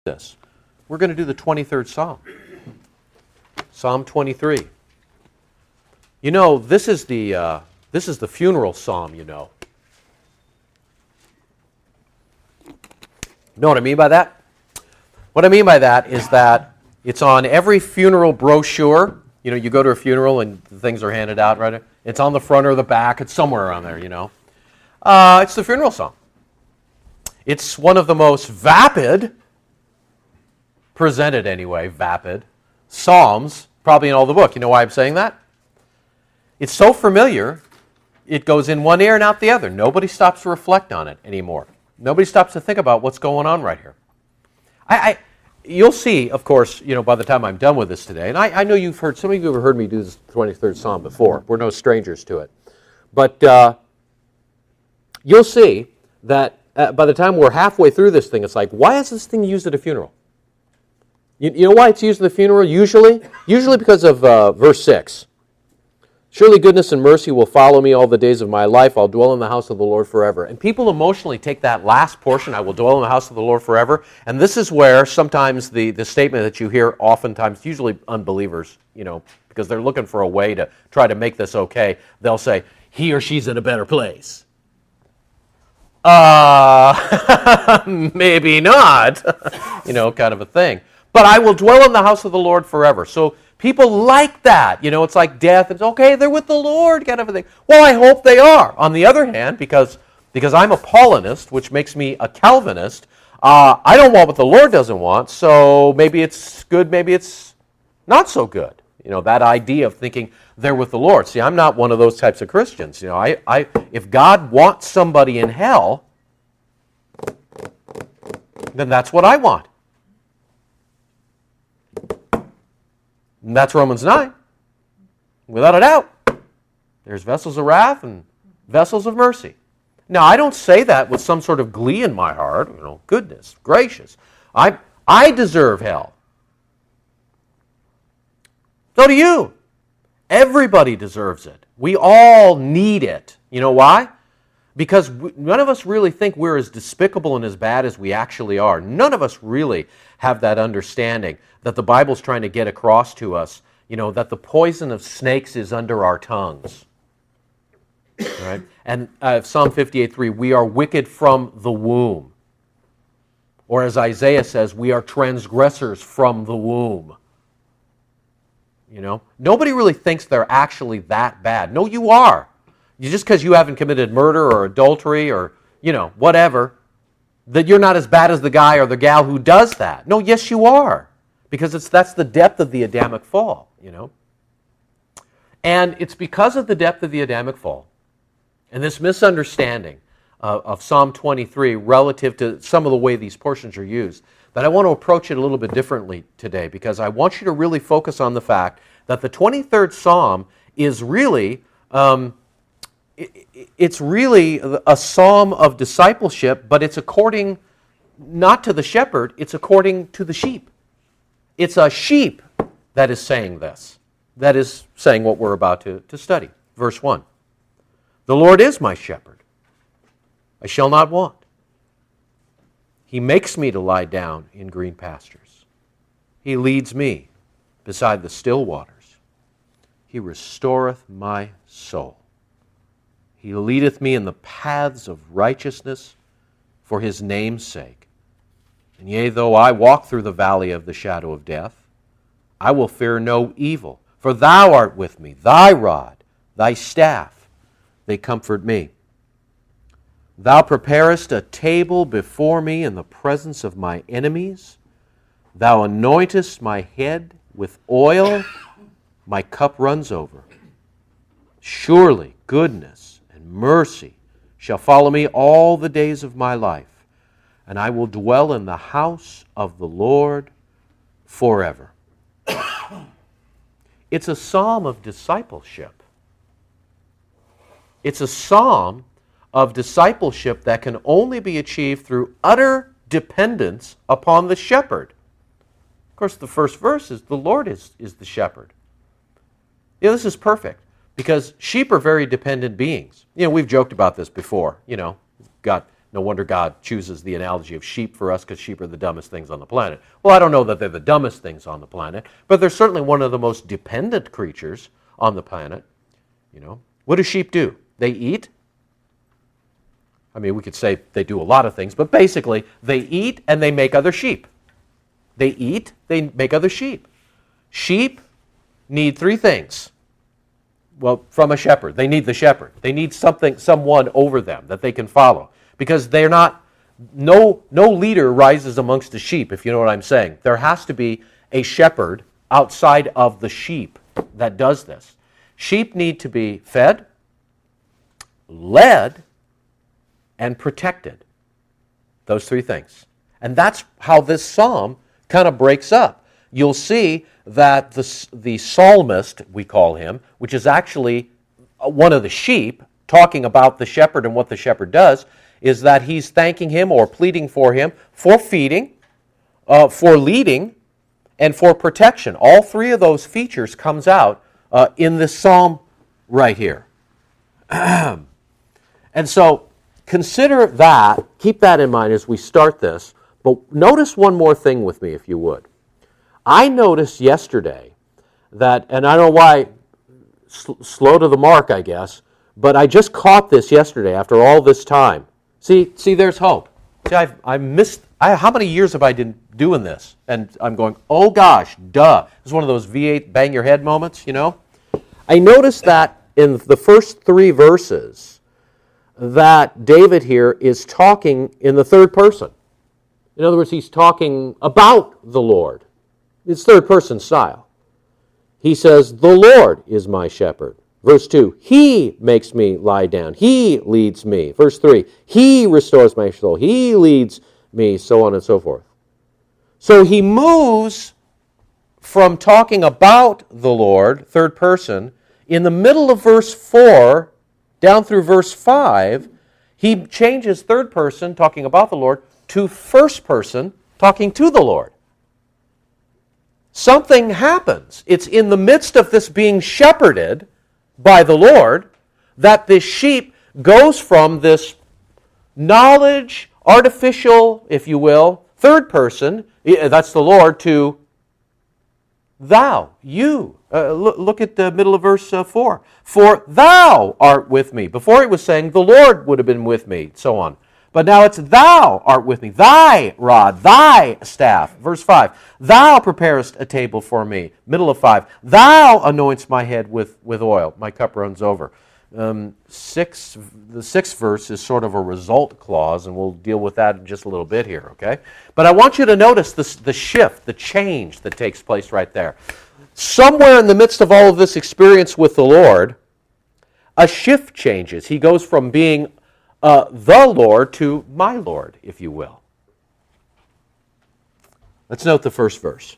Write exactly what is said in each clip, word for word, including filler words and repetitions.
this. We're going to do the twenty-third Psalm. Psalm twenty-three. You know, this is the uh, this is the funeral psalm, you know. Know what I mean by that? What I mean by that is that it's on every funeral brochure. You know, you go to a funeral and things are handed out, right? It's on the front or the back. It's somewhere around there, you know. Uh, it's the funeral psalm. It's one of the most vapid, presented anyway, vapid, psalms, probably in all the book. You know why I'm saying that? It's so familiar, it goes in one ear and out the other. Nobody stops to reflect on it anymore. Nobody stops to think about what's going on right here. I, I You'll see, of course, you know, by the time I'm done with this today, and I, I know you've heard, some of you have heard me do this twenty-third Psalm before. We're no strangers to it. But uh, you'll see that uh, by the time we're halfway through this thing, it's like, why is this thing used at a funeral? You, you know why it's used at the funeral usually? Usually because of uh, verse six. Surely goodness and mercy will follow me all the days of my life. I'll dwell in the house of the Lord forever. And people emotionally take that last portion, I will dwell in the house of the Lord forever. And this is where sometimes the, the statement that you hear oftentimes, usually unbelievers, you know, because they're looking for a way to try to make this okay, they'll say, he or she's in a better place. Uh, maybe not, you know, kind of a thing. But I will dwell in the house of the Lord forever. So people like that. You know, it's like death. It's okay, they're with the Lord, kind of a thing. Well, I hope they are. On the other hand, because, because I'm a Paulinist, which makes me a Calvinist, uh, I don't want what the Lord doesn't want, so maybe it's good, maybe it's not so good. You know, that idea of thinking they're with the Lord. See, I'm not one of those types of Christians. You know, I, I if God wants somebody in hell, then that's what I want. And that's Romans nine. Without a doubt. There's vessels of wrath and vessels of mercy. Now, I don't say that with some sort of glee in my heart. You know, goodness gracious. I, I deserve hell. So do you. Everybody deserves it. We all need it. You know why? Because none of us really think we're as despicable and as bad as we actually are. None of us really have that understanding that the Bible's trying to get across to us, you know, that the poison of snakes is under our tongues. Right? And uh, Psalm fifty-eight three, we are wicked from the womb. Or as Isaiah says, we are transgressors from the womb. You know, nobody really thinks they're actually that bad. No, you are. Just because you haven't committed murder or adultery or, you know, whatever, that you're not as bad as the guy or the gal who does that. No, yes, you are. Because it's that's the depth of the Adamic fall, you know. And it's because of the depth of the Adamic fall and this misunderstanding uh, of Psalm twenty-three relative to some of the way these portions are used that I want to approach it a little bit differently today, because I want you to really focus on the fact that the twenty-third Psalm is really... Um, It's really a psalm of discipleship, but it's according not to the shepherd, it's according to the sheep. It's a sheep that is saying this, that is saying what we're about to, to study. Verse one, the Lord is my shepherd, I shall not want. He makes me to lie down in green pastures. He leads me beside the still waters. He restoreth my soul. He leadeth me in the paths of righteousness for his name's sake. And yea, though I walk through the valley of the shadow of death, I will fear no evil, for thou art with me. Thy rod, thy staff, they comfort me. Thou preparest a table before me in the presence of my enemies. Thou anointest my head with oil. My cup runs over. Surely goodness mercy shall follow me all the days of my life, and I will dwell in the house of the Lord forever. It's a psalm of discipleship. It's a psalm of discipleship that can only be achieved through utter dependence upon the shepherd. Of course, the first verse is, the Lord is, is the shepherd. Yeah, this is perfect. Because sheep are very dependent beings. You know, we've joked about this before. You know, got No wonder God chooses the analogy of sheep for us, because sheep are the dumbest things on the planet. Well, I don't know that they're the dumbest things on the planet, but they're certainly one of the most dependent creatures on the planet. You know, what do sheep do? They eat. I mean, we could say they do a lot of things, but basically they eat and they make other sheep. They eat, they make other sheep. Sheep need three things. Well, from a shepherd. They need the shepherd. They need something, someone over them that they can follow. Because they're not, no, no leader rises amongst the sheep, if you know what I'm saying. There has to be a shepherd outside of the sheep that does this. Sheep need to be fed, led, and protected. Those three things. And that's how this psalm kind of breaks up. You'll see that the, the psalmist, we call him, which is actually one of the sheep, talking about the shepherd and what the shepherd does, is that he's thanking him or pleading for him for feeding, uh, for leading, and for protection. All three of those features comes out uh, in this psalm right here. And so, consider that, keep that in mind as we start this, but notice one more thing with me, if you would. I noticed yesterday that, and I don't know why, sl- slow to the mark, I guess, but I just caught this yesterday after all this time. See, see, there's hope. See, I've, I missed, I, how many years have I been doing this? And I'm going, oh gosh, duh. It's one of those V eight bang your head moments, you know? I noticed that in the first three verses, that David here is talking in the third person. In other words, he's talking about the Lord. It's third person style. He says, the Lord is my shepherd. Verse two, He makes me lie down. He leads me. Verse three, He restores my soul. He leads me, so on and so forth. So he moves from talking about the Lord, third person, in the middle of verse four, down through verse five, he changes third person, talking about the Lord, to first person, talking to the Lord. Something happens. It's in the midst of this being shepherded by the Lord that this sheep goes from this knowledge, artificial, if you will, third person, that's the Lord, to thou, you. Uh, look, look at the middle of verse uh, four. For thou art with me. Before it was saying the Lord would have been with me, so on. But now it's thou art with me. Thy rod, thy staff. Verse five. Thou preparest a table for me. Middle of five. Thou anoints my head with, with oil. My cup runs over. Um, six, the sixth verse is sort of a result clause, and we'll deal with that in just a little bit here, okay? But I want you to notice this, the shift, the change that takes place right there. Somewhere in the midst of all of this experience with the Lord, a shift changes. He goes from being uh, the Lord to my Lord, if you will. Let's note the first verse.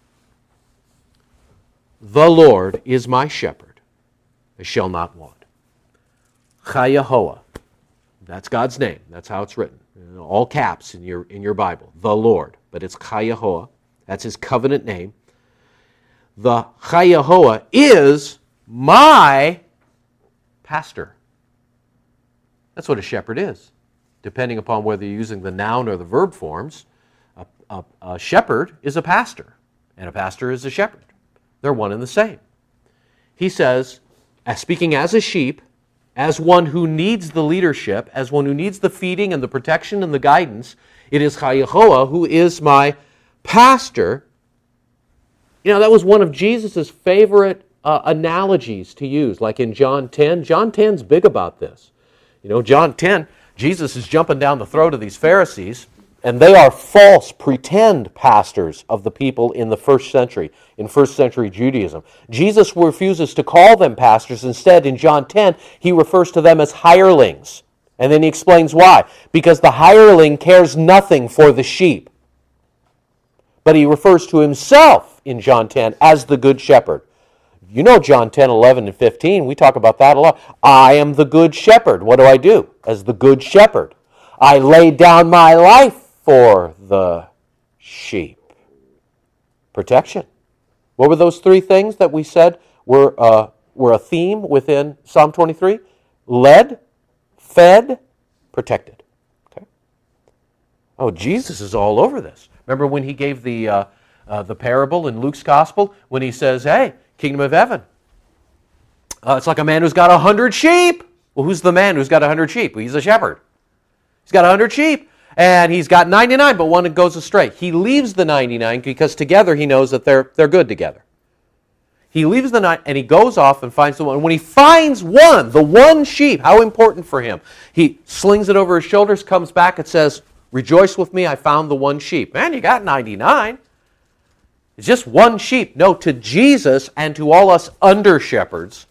The Lord is my shepherd, I shall not want. Chayahoah. That's God's name. That's how it's written. All caps in your in your Bible. The Lord. But it's Chayahoah. That's his covenant name. The Chayahoah is my pastor. That's what a shepherd is. Depending upon whether you're using the noun or the verb forms, a, a, a shepherd is a pastor, and a pastor is a shepherd. They're one and the same. He says, as speaking as a sheep, as one who needs the leadership, as one who needs the feeding and the protection and the guidance, it is Chayahoah who is my pastor. You know, that was one of Jesus' favorite uh, analogies to use, like in John ten. John ten's big about this. You know, John ten, Jesus is jumping down the throat of these Pharisees, and they are false, pretend pastors of the people in the first century, in first century Judaism. Jesus refuses to call them pastors. Instead, in John ten, he refers to them as hirelings. And then he explains why. Because the hireling cares nothing for the sheep. But he refers to himself in John ten as the good shepherd. You know John ten, eleven, and fifteen, we talk about that a lot. I am the good shepherd. What do I do as the good shepherd? I lay down my life for the sheep. Protection. What were those three things that we said were, uh, were a theme within Psalm twenty-three? Led, fed, protected. Okay? Oh, Jesus is all over this. Remember when he gave the uh, uh, the parable in Luke's gospel when he says, "Hey, kingdom of heaven, uh, it's like a man who's got a hundred sheep." Well, who's the man who's got a hundred sheep? Well, he's a shepherd. He's got a hundred sheep, and he's got ninety-nine, but one goes astray. He leaves the ninety-nine because together he knows that they're they're good together. He leaves the nine, and he goes off and finds the one. When he finds one, the one sheep, how important for him? He slings it over his shoulders, comes back, and says, "Rejoice with me, I found the one sheep." Man, you got ninety-nine. It's just one sheep. No, to Jesus and to all us under-shepherds,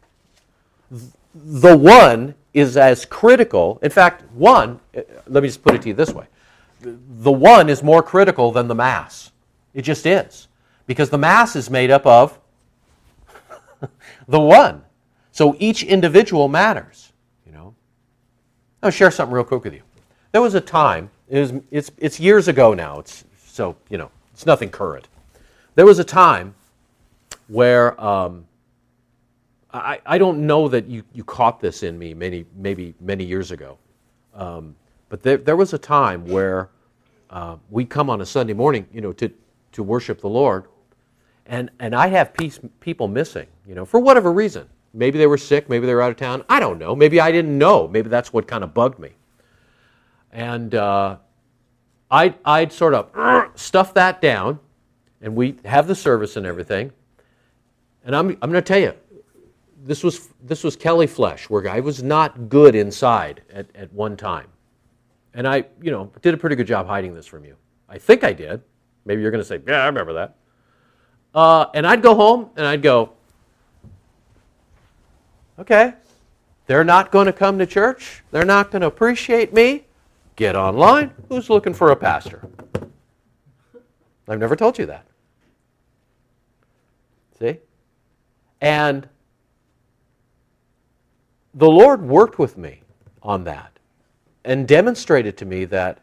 the one is as critical. In fact, one, let me just put it to you this way. The one is more critical than the mass. It just is. Because the mass is made up of the one. So each individual matters, you know. I'll share something real quick with you. There was a time, it was, it's, it's years ago now, it's, so, you know, it's nothing current. There was a time where, um, I, I don't know that you, you caught this in me many, maybe many years ago, um, but there, there was a time where uh, we come on a Sunday morning, you know, to, to worship the Lord, and, and I have piece, people missing, you know, for whatever reason. Maybe they were sick, maybe they were out of town, I don't know. Maybe I didn't know. Maybe that's what kind of bugged me. And uh, I'd, I'd sort of stuff that down, and we have the service and everything. And I'm, I'm going to tell you, this was this was Kelly flesh, where I was not good inside at, at one time. And I, you know, did a pretty good job hiding this from you. I think I did. Maybe you're going to say, yeah, I remember that. Uh, and I'd go home, and I'd go, okay, they're not going to come to church. They're not going to appreciate me. Get online. Who's looking for a pastor? I've never told you that. See? And the Lord worked with me on that and demonstrated to me that,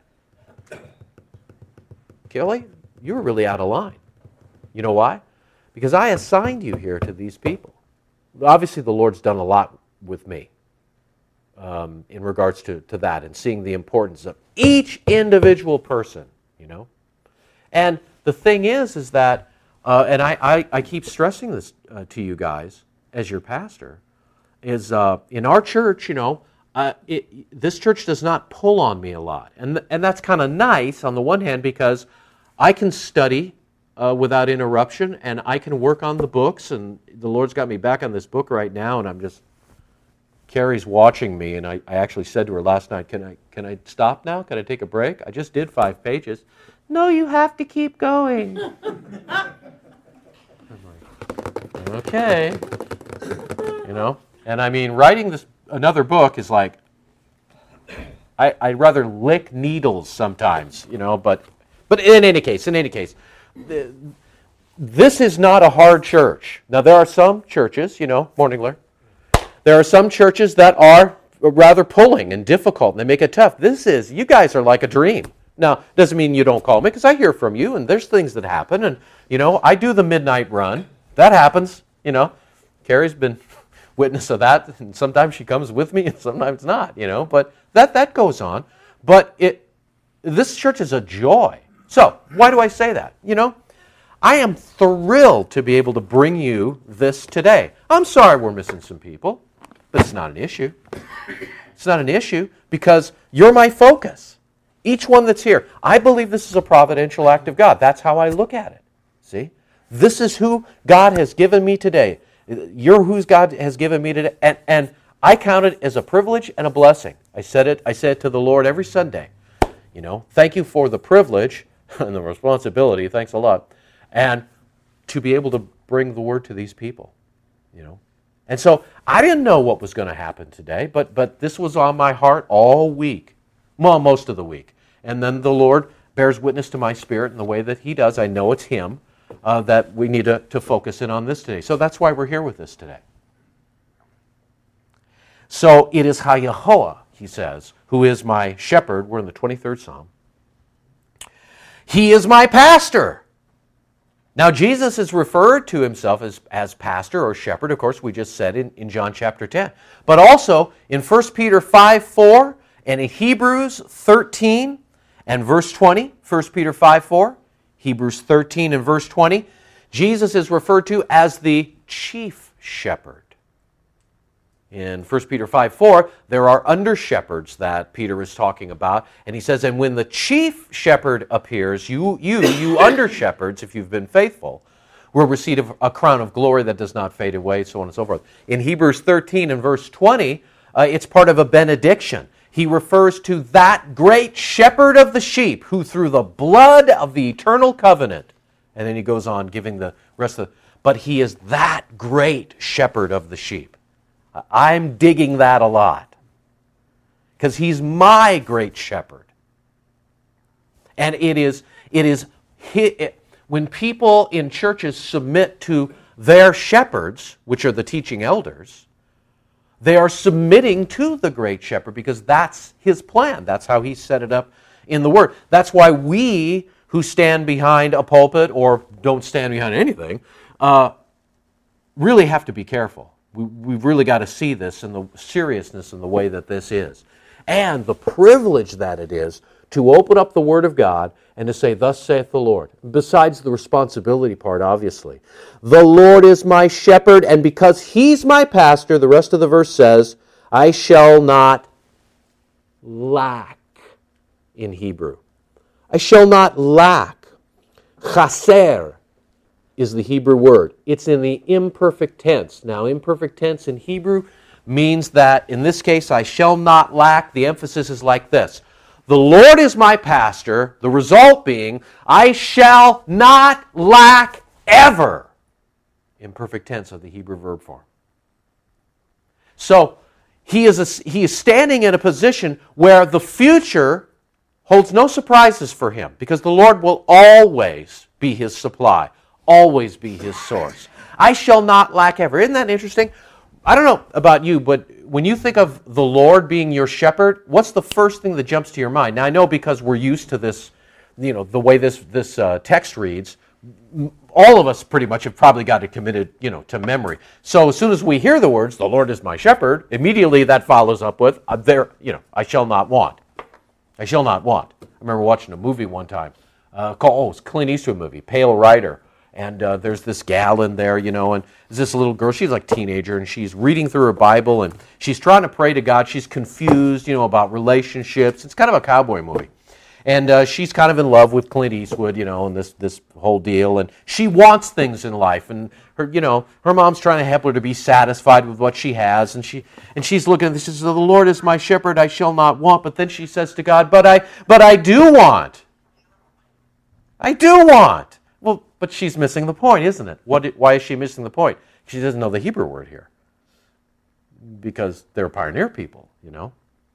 Kelly, you were really out of line. You know why? Because I assigned you here to these people. Obviously, the Lord's done a lot with me um, in regards to, to that and seeing the importance of each individual person, you know. And the thing is, is that, uh, and I, I, I keep stressing this uh, to you guys as your pastor, is uh, in our church, you know, uh, it, this church does not pull on me a lot. And, th- and that's kind of nice on the one hand because I can study uh, without interruption and I can work on the books, and the Lord's got me back on this book right now, and I'm just, Carrie's watching me, and I, I actually said to her last night, can I, can I stop now? Can I take a break? I just did five pages. No, you have to keep going. I'm like, okay. You know? And I mean, writing this another book is like, I, I'd rather lick needles sometimes, you know, but but in any case, in any case, this is not a hard church. Now, there are some churches, you know, Morning Glory, there are some churches that are rather pulling and difficult, and they make it tough. This is, you guys are like a dream. Now, doesn't mean you don't call me, because I hear from you, and there's things that happen, and, you know, I do the midnight run. That happens, you know. Carrie's been witness of that, and sometimes she comes with me, and sometimes not, you know, but that, that goes on. But it, this church is a joy. So, why do I say that? You know, I am thrilled to be able to bring you this today. I'm sorry we're missing some people, but it's not an issue. It's not an issue because you're my focus. Each one that's here. I believe this is a providential act of God. That's how I look at it. See? This is who God has given me today. You're who God has given me today. And, and I count it as a privilege and a blessing. I said it, I say it to the Lord every Sunday. You know, thank you for the privilege and the responsibility. Thanks a lot. And to be able to bring the word to these people. You know. And so I didn't know what was going to happen today, but but this was on my heart all week. Well, most of the week. And then the Lord bears witness to my spirit in the way that He does. I know it's Him uh, that we need to, to focus in on this today. So that's why we're here with this today. So it is HaYehoah, He says, who is my shepherd. We're in the twenty-third Psalm. He is my pastor. Now, Jesus is referred to Himself as, as pastor or shepherd. Of course, we just said in, in John chapter ten. But also in First Peter five four, and in Hebrews thirteen, And verse twenty, First Peter five four, Hebrews thirteen and verse twenty, Jesus is referred to as the chief shepherd. In First Peter five four, there are under-shepherds that Peter is talking about. And he says, and when the chief shepherd appears, you, you, you under-shepherds, if you've been faithful, will receive a crown of glory that does not fade away, so on and so forth. In Hebrews thirteen and verse twenty, uh, it's part of a benediction. He refers to that great shepherd of the sheep who through the blood of the eternal covenant, and then he goes on giving the rest of the, but he is that great shepherd of the sheep. I'm digging that a lot because he's my great shepherd. And it is, it is it, when people in churches submit to their shepherds, which are the teaching elders, they are submitting to the great shepherd because that's his plan. That's how he set it up in the Word. That's why we who stand behind a pulpit or don't stand behind anything uh, really have to be careful. We, we've really got to see this in the seriousness in the way that this is. And the privilege that it is to open up the Word of God and to say, thus saith the Lord. Besides the responsibility part, obviously. The Lord is my shepherd, and because He's my pastor, the rest of the verse says, I shall not lack in Hebrew. I shall not lack. Chaser is the Hebrew word. It's in the imperfect tense. Now, imperfect tense in Hebrew means that, in this case, I shall not lack. The emphasis is like this. The Lord is my pastor, the result being, I shall not lack ever. Imperfect tense of the Hebrew verb form. So, he is, a, he is standing in a position where the future holds no surprises for him, because the Lord will always be his supply, always be his source. I shall not lack ever. Isn't that interesting? I don't know about you, but when you think of the Lord being your shepherd, what's the first thing that jumps to your mind? Now, I know because we're used to this, you know, the way this this uh, text reads, all of us pretty much have probably got it committed, you know, to memory. So as soon as we hear the words, the Lord is my shepherd, immediately that follows up with, uh, there, you know, I shall not want. I shall not want. I remember watching a movie one time, uh, called, oh, it's a Clint Eastwood movie, Pale Rider. And uh, there's this gal in there, you know, and there's this little girl, she's like a teenager, and she's reading through her Bible, and she's trying to pray to God. She's confused, you know, about relationships. It's kind of a cowboy movie. And uh, she's kind of in love with Clint Eastwood, you know, and this this whole deal. And she wants things in life, and her, you know, her mom's trying to help her to be satisfied with what she has. And she and she's looking at this. She says, "The Lord is my shepherd; I shall not want." But then she says to God, "But I, but I do want. I do want." Well, but she's missing the point, isn't it? What? Why is she missing the point? She doesn't know the Hebrew word here. Because they're pioneer people, you know.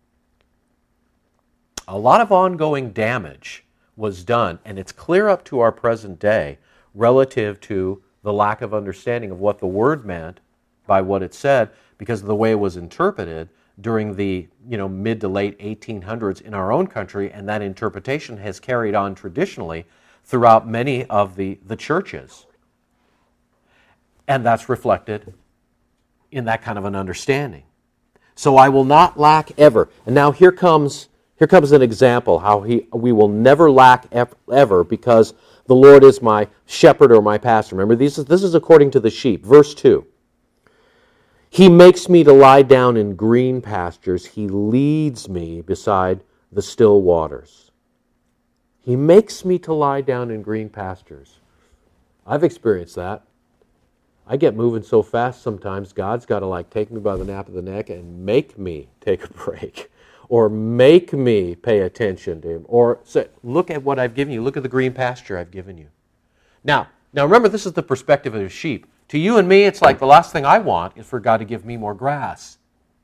A lot of ongoing damage was done, and it's clear up to our present day relative to the lack of understanding of what the word meant by what it said, because of the way it was interpreted during the, you know, mid to late eighteen hundreds in our own country, and that interpretation has carried on traditionally throughout many of the, the churches. And that's reflected in that kind of an understanding. So I will not lack ever. And now here comes here comes an example how he we will never lack ever, because the Lord is my shepherd or my pastor. Remember, this is, this is according to the sheep. Verse two. He makes me to lie down in green pastures. He leads me beside the still waters. He makes me to lie down in green pastures. I've experienced that. I get moving so fast sometimes, God's got to like take me by the nape of the neck and make me take a break. Or make me pay attention to Him. Or say, look at what I've given you. Look at the green pasture I've given you. Now, now remember, this is the perspective of a sheep. To you and me, it's like the last thing I want is for God to give me more grass.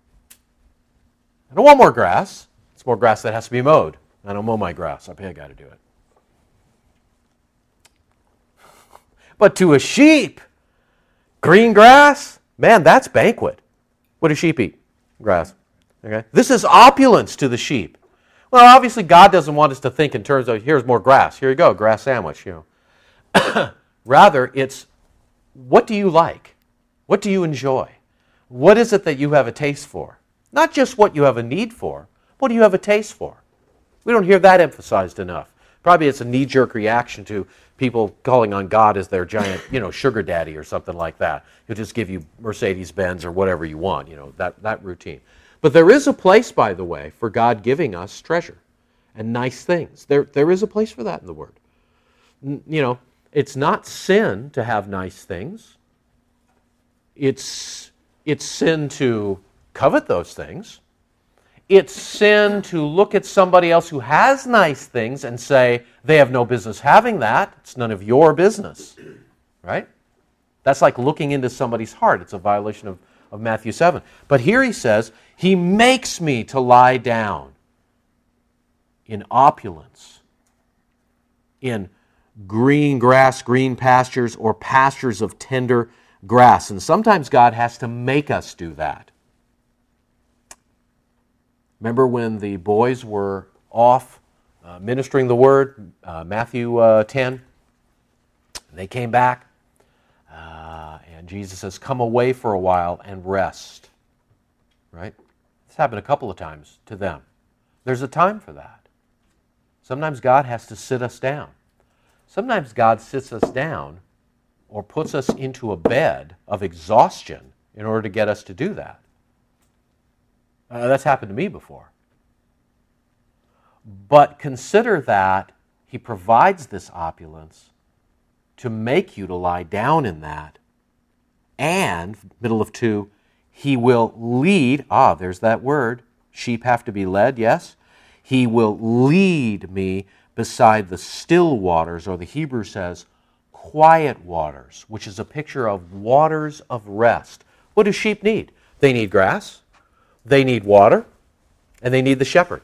I don't want more grass. It's more grass that has to be mowed. I don't mow my grass. I pay a guy to do it. But to a sheep, green grass, man, that's banquet. What do sheep eat? Grass. Okay. This is opulence to the sheep. Well, obviously, God doesn't want us to think in terms of, here's more grass. Here you go, grass sandwich. You know. Rather, it's, what do you like? What do you enjoy? What is it that you have a taste for? Not just what you have a need for. What do you have a taste for? We don't hear that emphasized enough. Probably it's a knee-jerk reaction to people calling on God as their giant, you know, sugar daddy or something like that. He'll just give you Mercedes-Benz or whatever you want, you know, that, that routine. But there is a place, by the way, for God giving us treasure and nice things. There, there is a place for that in the Word. N- you know, it's not sin to have nice things. It's, it's sin to covet those things. It's sin to look at somebody else who has nice things and say, they have no business having that. It's none of your business. Right? That's like looking into somebody's heart. It's a violation of, of Matthew seven. But here he says, he makes me to lie down in opulence, in green grass, green pastures, or pastures of tender grass. And sometimes God has to make us do that. Remember when the boys were off uh, ministering the word, uh, Matthew uh, ten? They came back, uh, and Jesus says, come away for a while and rest. Right? This happened a couple of times to them. There's a time for that. Sometimes God has to sit us down. Sometimes God sits us down or puts us into a bed of exhaustion in order to get us to do that. Uh, that's happened to me before. But consider that he provides this opulence to make you to lie down in that. And, middle of two, he will lead, ah, there's that word, sheep have to be led, yes? He will lead me beside the still waters, or the Hebrew says, quiet waters, which is a picture of waters of rest. What do sheep need? They need grass. They need water, and they need the shepherd.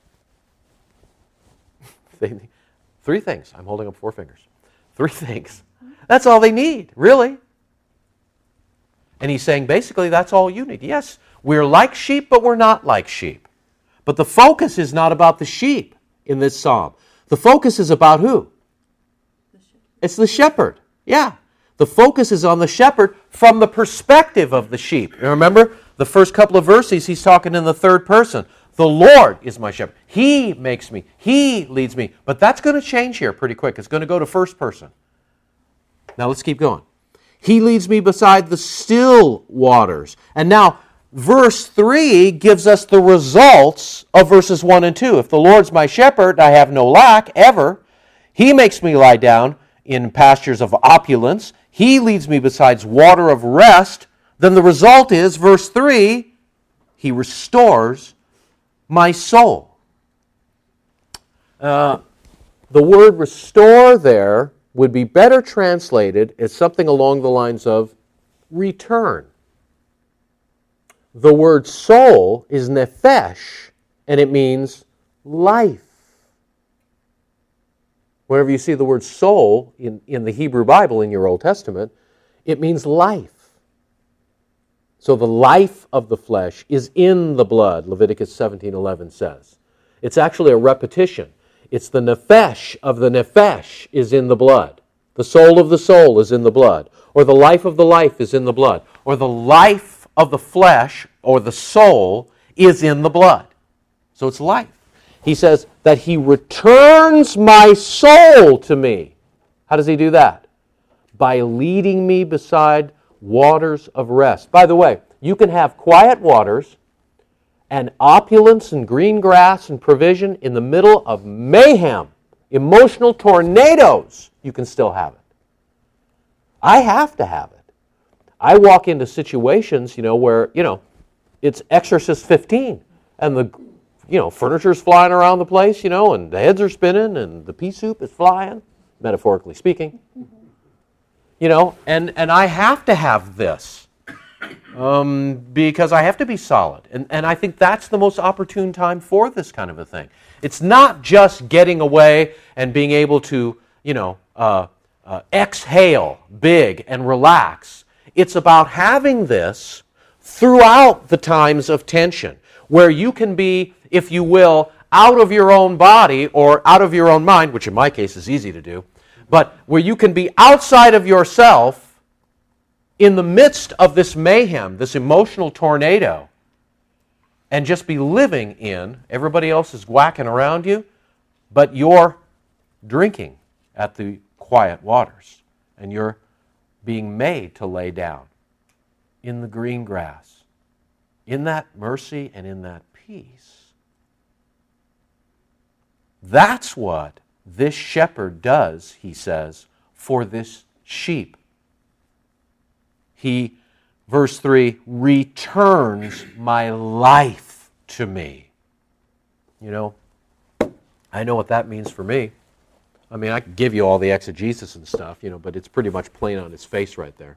They need three things. I'm holding up four fingers. Three things. That's all they need, really. And he's saying, basically, that's all you need. Yes, we're like sheep, but we're not like sheep. But the focus is not about the sheep in this psalm. The focus is about who? The it's the shepherd. Yeah. The focus is on the shepherd from the perspective of the sheep. And remember, the first couple of verses, he's talking in the third person. The Lord is my shepherd. He makes me. He leads me. But that's going to change here pretty quick. It's going to go to first person. Now let's keep going. He leads me beside the still waters. And now, verse three gives us the results of verses one and two. If the Lord's my shepherd, I have no lack, ever. He makes me lie down in pastures of opulence. He leads me beside water of rest. Then the result is, verse three, he restores my soul. Uh, the word restore there would be better translated as something along the lines of return. The word soul is nephesh, and it means life. Whenever you see the word soul in, in the Hebrew Bible in your Old Testament, it means life. So the life of the flesh is in the blood, Leviticus seventeen eleven says. It's actually a repetition. It's the nephesh of the nephesh is in the blood. The soul of the soul is in the blood. Or the life of the life is in the blood. Or the life of the flesh or the soul is in the blood. So it's life. He says that he returns my soul to me. How does he do that? By leading me beside waters of rest. By the way, you can have quiet waters and opulence and green grass and provision in the middle of mayhem, emotional tornadoes. You can still have it. I have to have it. I walk into situations, you know, where, you know, it's Exorcist fifteen and the, you know, furniture's flying around the place, you know, and the heads are spinning and the pea soup is flying, metaphorically speaking. You know, and, and I have to have this um, because I have to be solid. And, and I think that's the most opportune time for this kind of a thing. It's not just getting away and being able to, you know, uh, uh, exhale big and relax. It's about having this throughout the times of tension, where you can be, if you will, out of your own body or out of your own mind, which in my case is easy to do, but where you can be outside of yourself in the midst of this mayhem, this emotional tornado, and just be living in. Everybody else is whacking around you, but you're drinking at the quiet waters, and you're being made to lay down in the green grass, in that mercy and in that peace. That's what this shepherd does, he says, for this sheep. He, verse three, returns my life to me. You know, I know what that means for me. I mean, I could give you all the exegesis and stuff, you know, but it's pretty much plain on its face right there.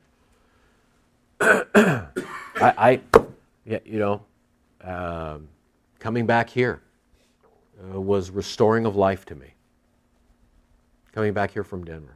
I, I, yeah, you know, um, coming back here uh, was restoring of life to me. Coming back here from Denver.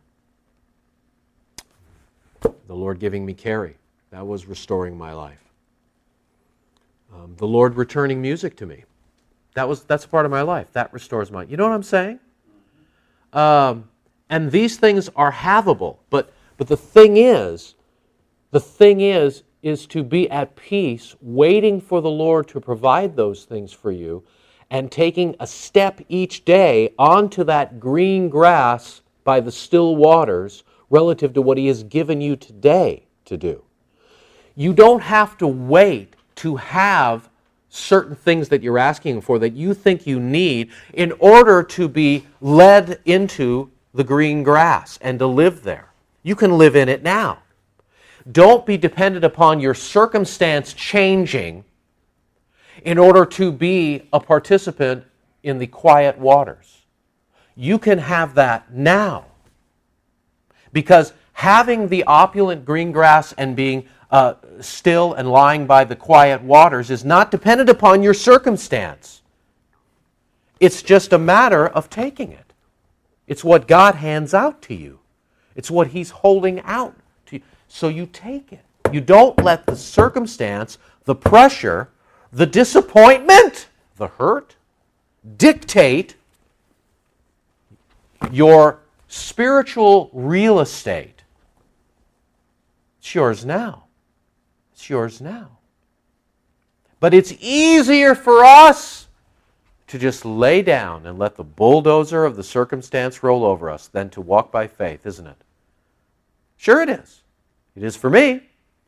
The Lord giving me Carrie, that was restoring my life. Um, the Lord returning music to me, that was that's a part of my life. That restores my. You know what I'm saying? Um, and these things are havable, but but the thing is, the thing is, is to be at peace, waiting for the Lord to provide those things for you, and taking a step each day onto that green grass by the still waters relative to what He has given you today to do. You don't have to wait to have certain things that you're asking for that you think you need in order to be led into the green grass and to live there. You can live in it now. Don't be dependent upon your circumstance changing in order to be a participant in the quiet waters. You can have that now. Because having the opulent green grass and being uh, still and lying by the quiet waters is not dependent upon your circumstance. It's just a matter of taking it. It's what God hands out to you. It's what He's holding out to you. So you take it. You don't let the circumstance, the pressure, the disappointment, the hurt, dictate your spiritual real estate. It's yours now. It's yours now. But it's easier for us to just lay down and let the bulldozer of the circumstance roll over us than to walk by faith, isn't it? Sure it is. It is for me.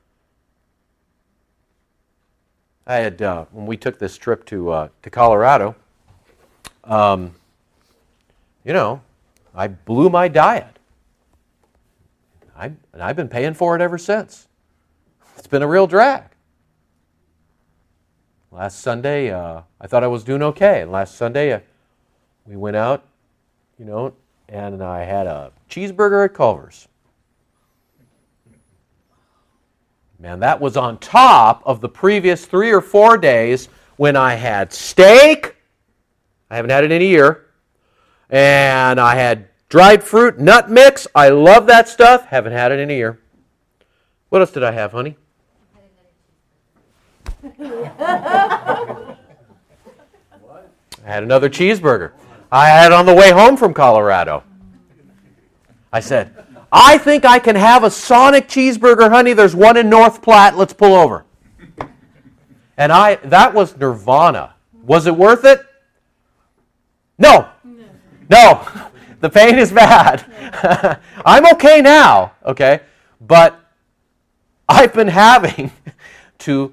I had, uh, when we took this trip to uh, to Colorado, um, you know, I blew my diet. I, and I've been paying for it ever since. It's been a real drag. Last Sunday, uh, I thought I was doing okay. And last Sunday, uh, we went out, you know, and I had a cheeseburger at Culver's. Man, that was on top of the previous three or four days when I had steak. I haven't had it in a year. And I had dried fruit, nut mix. I love that stuff. Haven't had it in a year. What else did I have, honey? I had another cheeseburger. I had it on the way home from Colorado. I said, I think I can have a Sonic cheeseburger, honey. There's one in North Platte. Let's pull over. And I that was nirvana. Was it worth it? No. No. The pain is bad. I'm okay now, okay? But I've been having to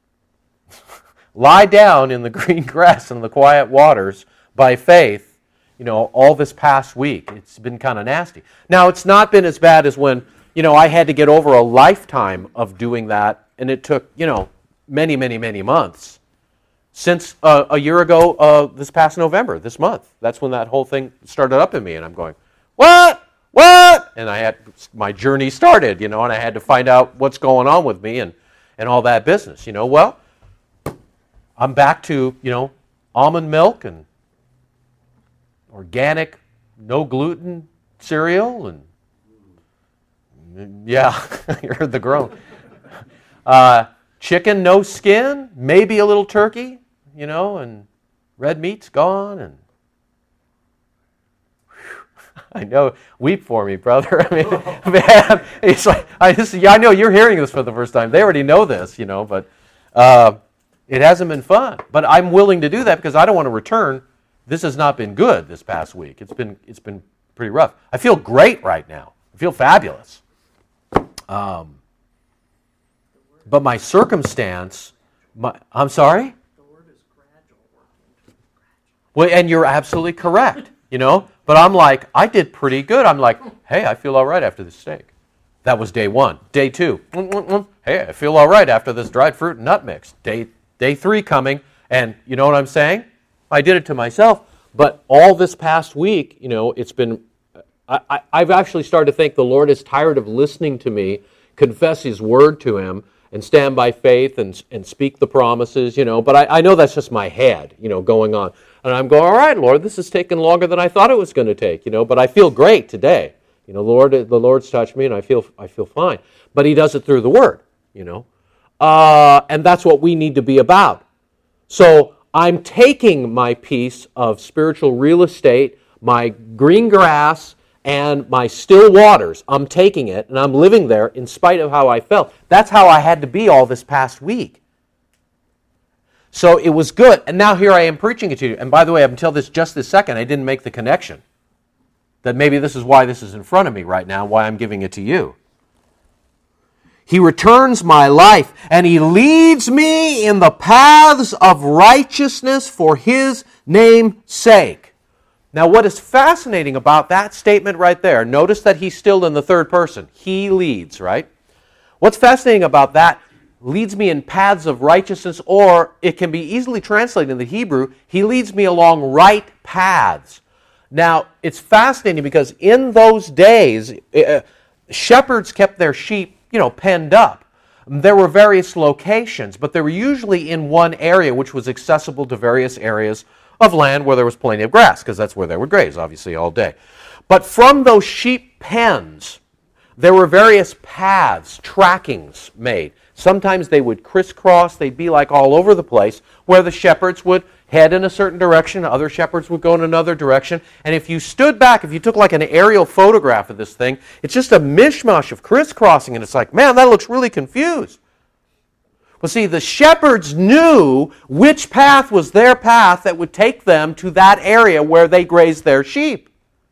lie down in the green grass and the quiet waters by faith, you know, all this past week. It's been kind of nasty. Now, it's not been as bad as when, you know, I had to get over a lifetime of doing that, and it took, you know, many, many, many months. Since uh, a year ago, uh, this past November, this month, that's when that whole thing started up in me, and I'm going, what? What? And I had, my journey started, you know, and I had to find out what's going on with me and, and all that business, you know. Well, I'm back to, you know, almond milk and organic, no gluten cereal, and yeah, you heard the groan. Uh, chicken, no skin, maybe a little turkey, you know, and red meat's gone, and whew, I know, weep for me, brother. I mean, man, it's like I just, yeah, I know you're hearing this for the first time. They already know this, you know, but uh, It hasn't been fun. But I'm willing to do that because I don't want to return. This has not been good this past week. It's been it's been pretty rough. I feel great right now. I feel fabulous. Um, but my circumstance, my, I'm sorry? The word is gradual. Well, and you're absolutely correct, you know. But I'm like, I did pretty good. I'm like, hey, I feel all right after this steak. That was day one. Day two, hey, I feel all right after this dried fruit and nut mix. Day day three coming, and you know what I'm saying? I did it to myself. But all this past week, you know, it's been, I, I, I've actually started to think the Lord is tired of listening to me confess His word to Him and stand by faith and and speak the promises, you know. But I, I know that's just my head, you know, going on. And I'm going, all right, Lord, this is taking longer than I thought it was going to take, you know. But I feel great today. You know, Lord, the Lord's touched me, and I feel I feel fine. But He does it through the Word, you know, uh, and that's what we need to be about. So I'm taking my piece of spiritual real estate, my green grass, and my still waters. I'm taking it, and I'm living there in spite of how I felt. That's how I had to be all this past week. So it was good, and now here I am preaching it to you. And by the way, up until this just this second, I didn't make the connection that maybe this is why this is in front of me right now, why I'm giving it to you. He returns my life, and He leads me in the paths of righteousness for His name's sake. Now, what is fascinating about that statement right there, notice that He's still in the third person. He leads, right? What's fascinating about that, leads me in paths of righteousness, or it can be easily translated in the Hebrew, He leads me along right paths. Now, it's fascinating because in those days, uh, shepherds kept their sheep, you know, penned up. There were various locations, but they were usually in one area which was accessible to various areas of land where there was plenty of grass, because that's where they would graze, obviously, all day. But from those sheep pens, there were various paths, trackings made. Sometimes they would crisscross, they'd be like all over the place, where the shepherds would head in a certain direction, other shepherds would go in another direction. And if you stood back, if you took like an aerial photograph of this thing, it's just a mishmash of crisscrossing, and it's like, man, that looks really confused. Well, see, the shepherds knew which path was their path that would take them to that area where they grazed their sheep.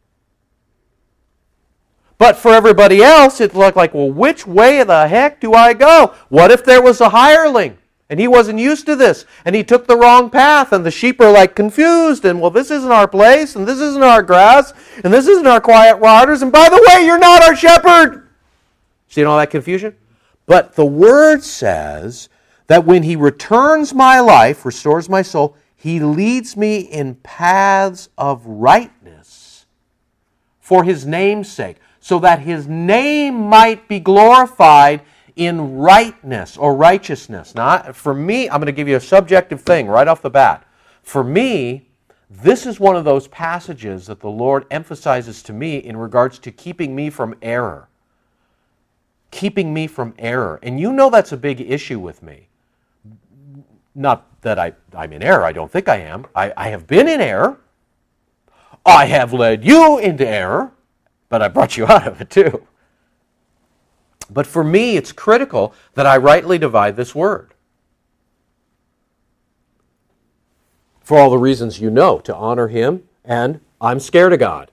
But for everybody else, it looked like, well, which way the heck do I go? What if there was a hireling and he wasn't used to this and he took the wrong path and the sheep are like confused and, well, this isn't our place and this isn't our grass and this isn't our quiet waters and by the way, you're not our shepherd. See all that confusion? But the Word says that when He returns my life, restores my soul, He leads me in paths of rightness for His name's sake, so that His name might be glorified in rightness or righteousness. Now, for me, I'm going to give you a subjective thing right off the bat. For me, this is one of those passages that the Lord emphasizes to me in regards to keeping me from error. Keeping me from error. And you know that's a big issue with me. Not that I, I'm in error. I don't think I am. I, I have been in error. I have led you into error. But I brought you out of it too. But for me, it's critical that I rightly divide this word. For all the reasons you know, to honor Him, and I'm scared of God.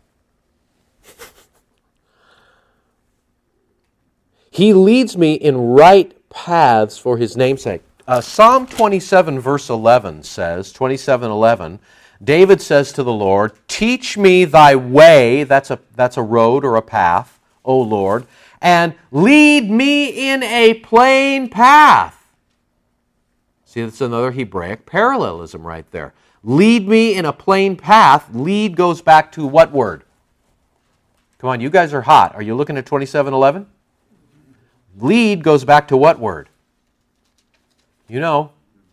He leads me in right paths for His name's sake. Uh, Psalm twenty-seven verse eleven says, twenty-seven eleven, David says to the Lord, teach me thy way, that's a, that's a road or a path, O Lord, and lead me in a plain path. See, that's another Hebraic parallelism right there. Lead me in a plain path. Lead goes back to what word? Come on, you guys are hot. Are you looking at twenty-seven eleven? Lead goes back to what word? You know.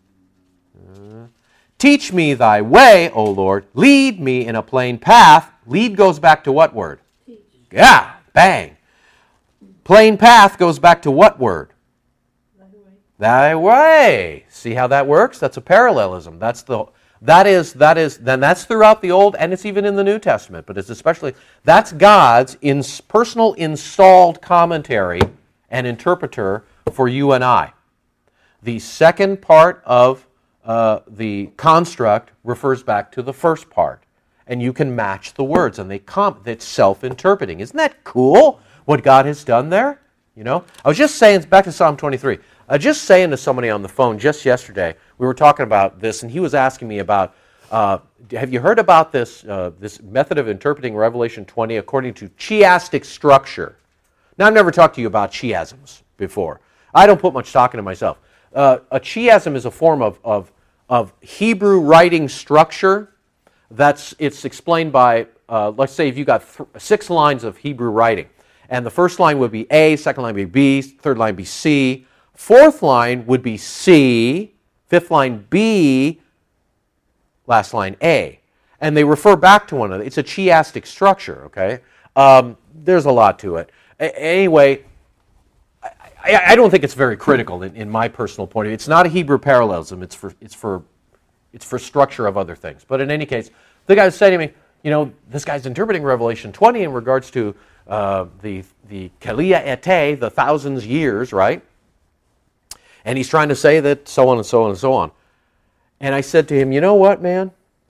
Teach me thy way, O Lord. Lead me in a plain path. Lead goes back to what word? Teach. Yeah, bang. Plain path goes back to what word? Thy way. Thy way. See how that works? That's a parallelism. That's the that is that is then that's throughout the Old and it's even in the New Testament, but it's especially that's God's in, personal installed commentary and interpreter for you and I. The second part of uh, the construct refers back to the first part. And you can match the words, and they comp- it's self-interpreting. Isn't that cool, what God has done there? You know, I was just saying, back to Psalm twenty-three, I was just saying to somebody on the phone just yesterday, we were talking about this, and he was asking me about, uh, have you heard about this, uh, this method of interpreting Revelation twenty according to chiastic structure? Now, I've never talked to you about chiasms before. I don't put much stock into myself. Uh, a chiasm is a form of, of, of Hebrew writing structure. That's, it's explained by, uh, let's say if you got th- six lines of Hebrew writing, and the first line would be A, second line would be B, third line would be C, fourth line would be C, fifth line B, last line A. And they refer back to one another. It's a chiastic structure, okay? Um, there's a lot to it. A- anyway, I, I, I don't think it's very critical in, in my personal point of view. It's not a Hebrew parallelism. It's for, it's for It's for structure of other things. But in any case, the guy was saying to me, you know, this guy's interpreting Revelation twenty in regards to uh, the the Kelia Ete, the thousands years, right? And he's trying to say that so on and so on and so on. And I said to him, you know what, man?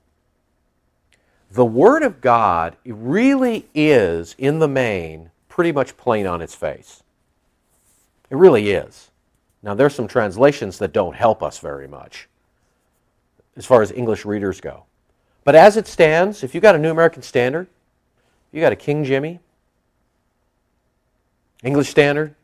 The Word of God really is, in the main, pretty much plain on its face. It really is. Now, there's some translations that don't help us very much as far as English readers go. But as it stands, if you got a New American Standard, you got a King Jimmy, English Standard,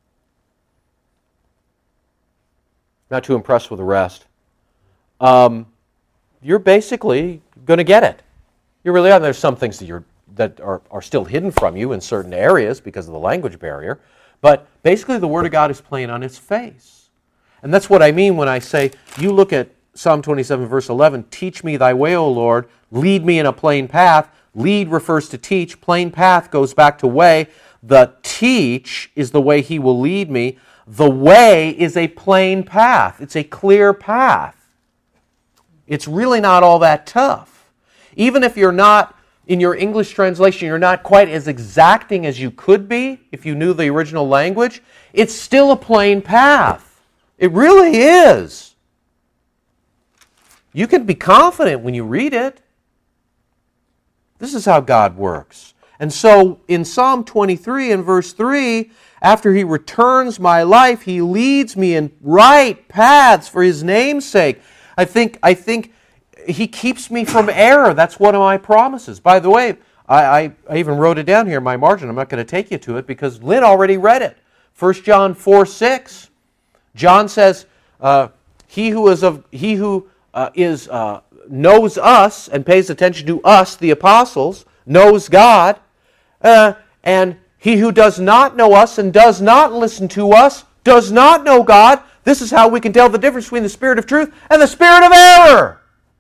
not too impressed with the rest, um, you're basically going to get it. You really are. There's some things that you're that are, are still hidden from you in certain areas because of the language barrier, but basically the Word of God is plain on its face. And that's what I mean when I say, you look at Psalm twenty-seven, verse eleven, teach me thy way, O Lord, lead me in a plain path. Lead refers to teach. Plain path goes back to way. The teach is the way he will lead me. The way is a plain path. It's a clear path. It's really not all that tough. Even if you're not, in your English translation, you're not quite as exacting as you could be if you knew the original language, it's still a plain path. It really is. You can be confident when you read it. This is how God works. And so in Psalm twenty-three and verse three, after he returns my life, he leads me in right paths for his name's sake. I think, I think he keeps me from error. That's one of my promises. By the way, I, I, I even wrote it down here in my margin. I'm not going to take you to it because Lynn already read it. First John four six. John says, uh, he who is of he who uh, is uh, knows us and pays attention to us, the apostles, knows God, uh, and he who does not know us and does not listen to us does not know God. This is how we can tell the difference between the spirit of truth and the spirit of error.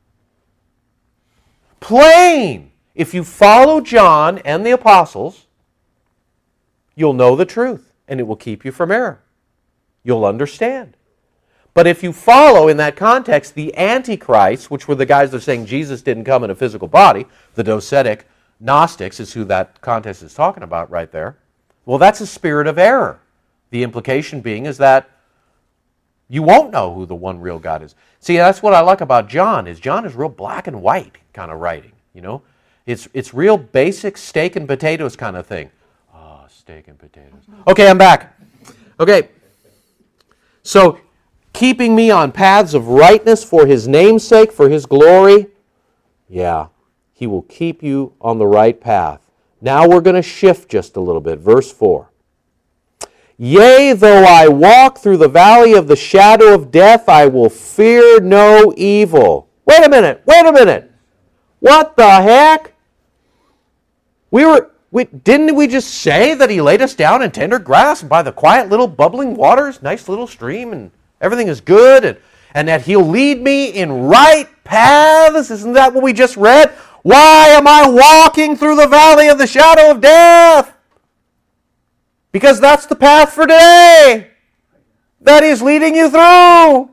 Plain. If you follow John and the apostles, you'll know the truth, and it will keep you from error. You'll understand. But if you follow, in that context, the Antichrist, which were the guys that are saying Jesus didn't come in a physical body, the Docetic Gnostics is who that context is talking about right there, well, that's a spirit of error. The implication being is that you won't know who the one real God is. See, that's what I like about John, is John is real black and white kind of writing, you know? It's it's real basic steak and potatoes kind of thing. Oh, steak and potatoes. Okay, I'm back. Okay. So, keeping me on paths of rightness for his name's sake, for his glory, yeah, he will keep you on the right path. Now we're going to shift just a little bit. Verse four. Yea, though I walk through the valley of the shadow of death, I will fear no evil. Wait a minute, wait a minute. What the heck? We were, we, didn't we just say that he laid us down in tender grass by the quiet little bubbling waters, nice little stream, and everything is good, and, and that he'll lead me in right paths? Isn't that what we just read? Why am I walking through the valley of the shadow of death? Because that's the path for today that he's leading you through.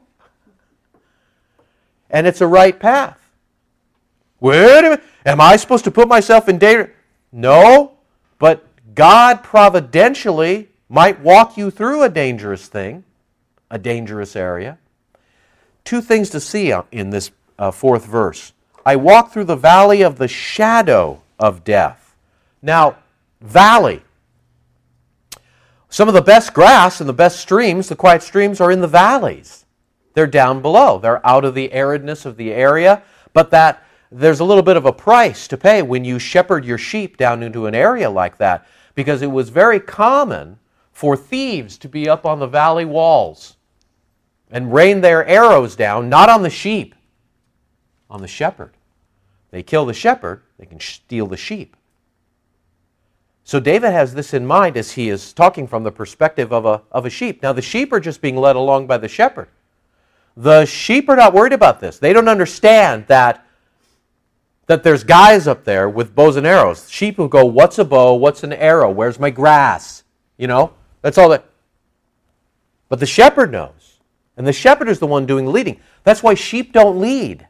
And it's a right path. Wait a minute. Am I supposed to put myself in danger? No, but God providentially might walk you through a dangerous thing, a dangerous area, two things to see in this uh, fourth verse. I walk through the valley of the shadow of death. Now, valley. Some of the best grass and the best streams, the quiet streams, are in the valleys. They're down below. They're out of the aridness of the area, but that there's a little bit of a price to pay when you shepherd your sheep down into an area like that, because it was very common for thieves to be up on the valley walls and rain their arrows down, not on the sheep, on the shepherd. They kill the shepherd, they can steal the sheep. So David has this in mind as he is talking from the perspective of a, of a sheep. Now the sheep are just being led along by the shepherd. The sheep are not worried about this. They don't understand that, that there's guys up there with bows and arrows. Sheep will go, what's a bow? What's an arrow? Where's my grass? You know, that's all that. But the shepherd knows. And the shepherd is the one doing the leading. That's why sheep don't lead.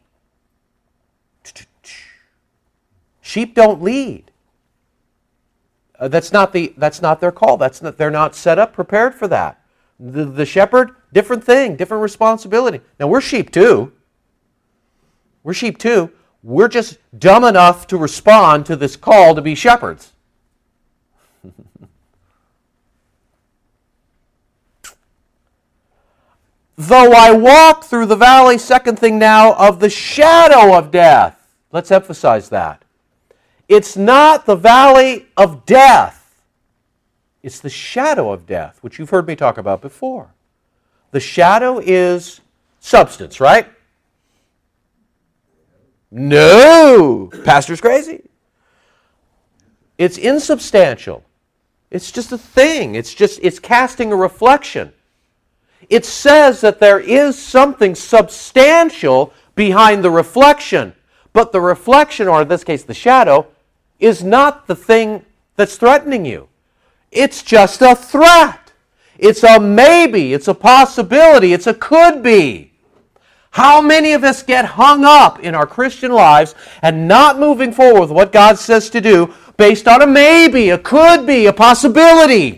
Sheep don't lead. Uh, that's not the. That's not their call. That's not. They're not set up, prepared for that. The, the shepherd, different thing, different responsibility. Now we're sheep too. We're sheep too. We're just dumb enough to respond to this call to be shepherds. Though I walk through the valley, second thing now, of the shadow of death. Let's emphasize that. It's not the valley of death. It's the shadow of death, which you've heard me talk about before. The shadow is substance, right? No! Pastor's crazy. It's insubstantial. It's just a thing. It's just, it's casting a reflection. It says that there is something substantial behind the reflection, but the reflection, or in this case the shadow, is not the thing that's threatening you. It's just a threat. It's a maybe. It's a possibility. It's a could be. How many of us get hung up in our Christian lives and not moving forward with what God says to do based on a maybe, a could be, a possibility?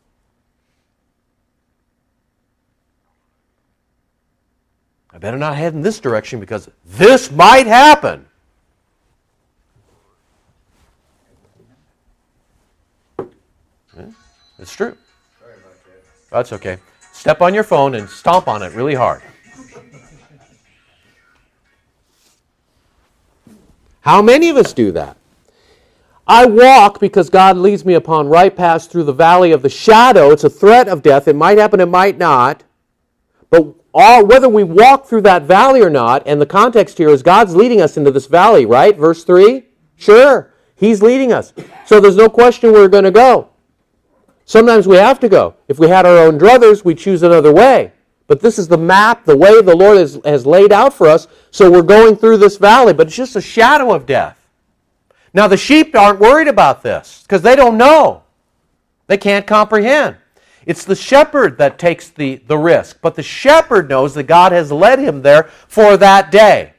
I better not head in this direction because this might happen. It's true. Sorry about that. That's okay. Step on your phone and stomp on it really hard. How many of us do that? I walk because God leads me upon right paths through the valley of the shadow. It's a threat of death. It might happen, it might not. But all, whether we walk through that valley or not, and the context here is God's leading us into this valley, right? Verse three? Sure. He's leading us. So there's no question where we're going to go. Sometimes we have to go. If we had our own druthers, we'd choose another way. But this is the map, the way the Lord has, has laid out for us, so we're going through this valley. But it's just a shadow of death. Now the sheep aren't worried about this, because they don't know. They can't comprehend. It's the shepherd that takes the, the risk. But the shepherd knows that God has led him there for that day.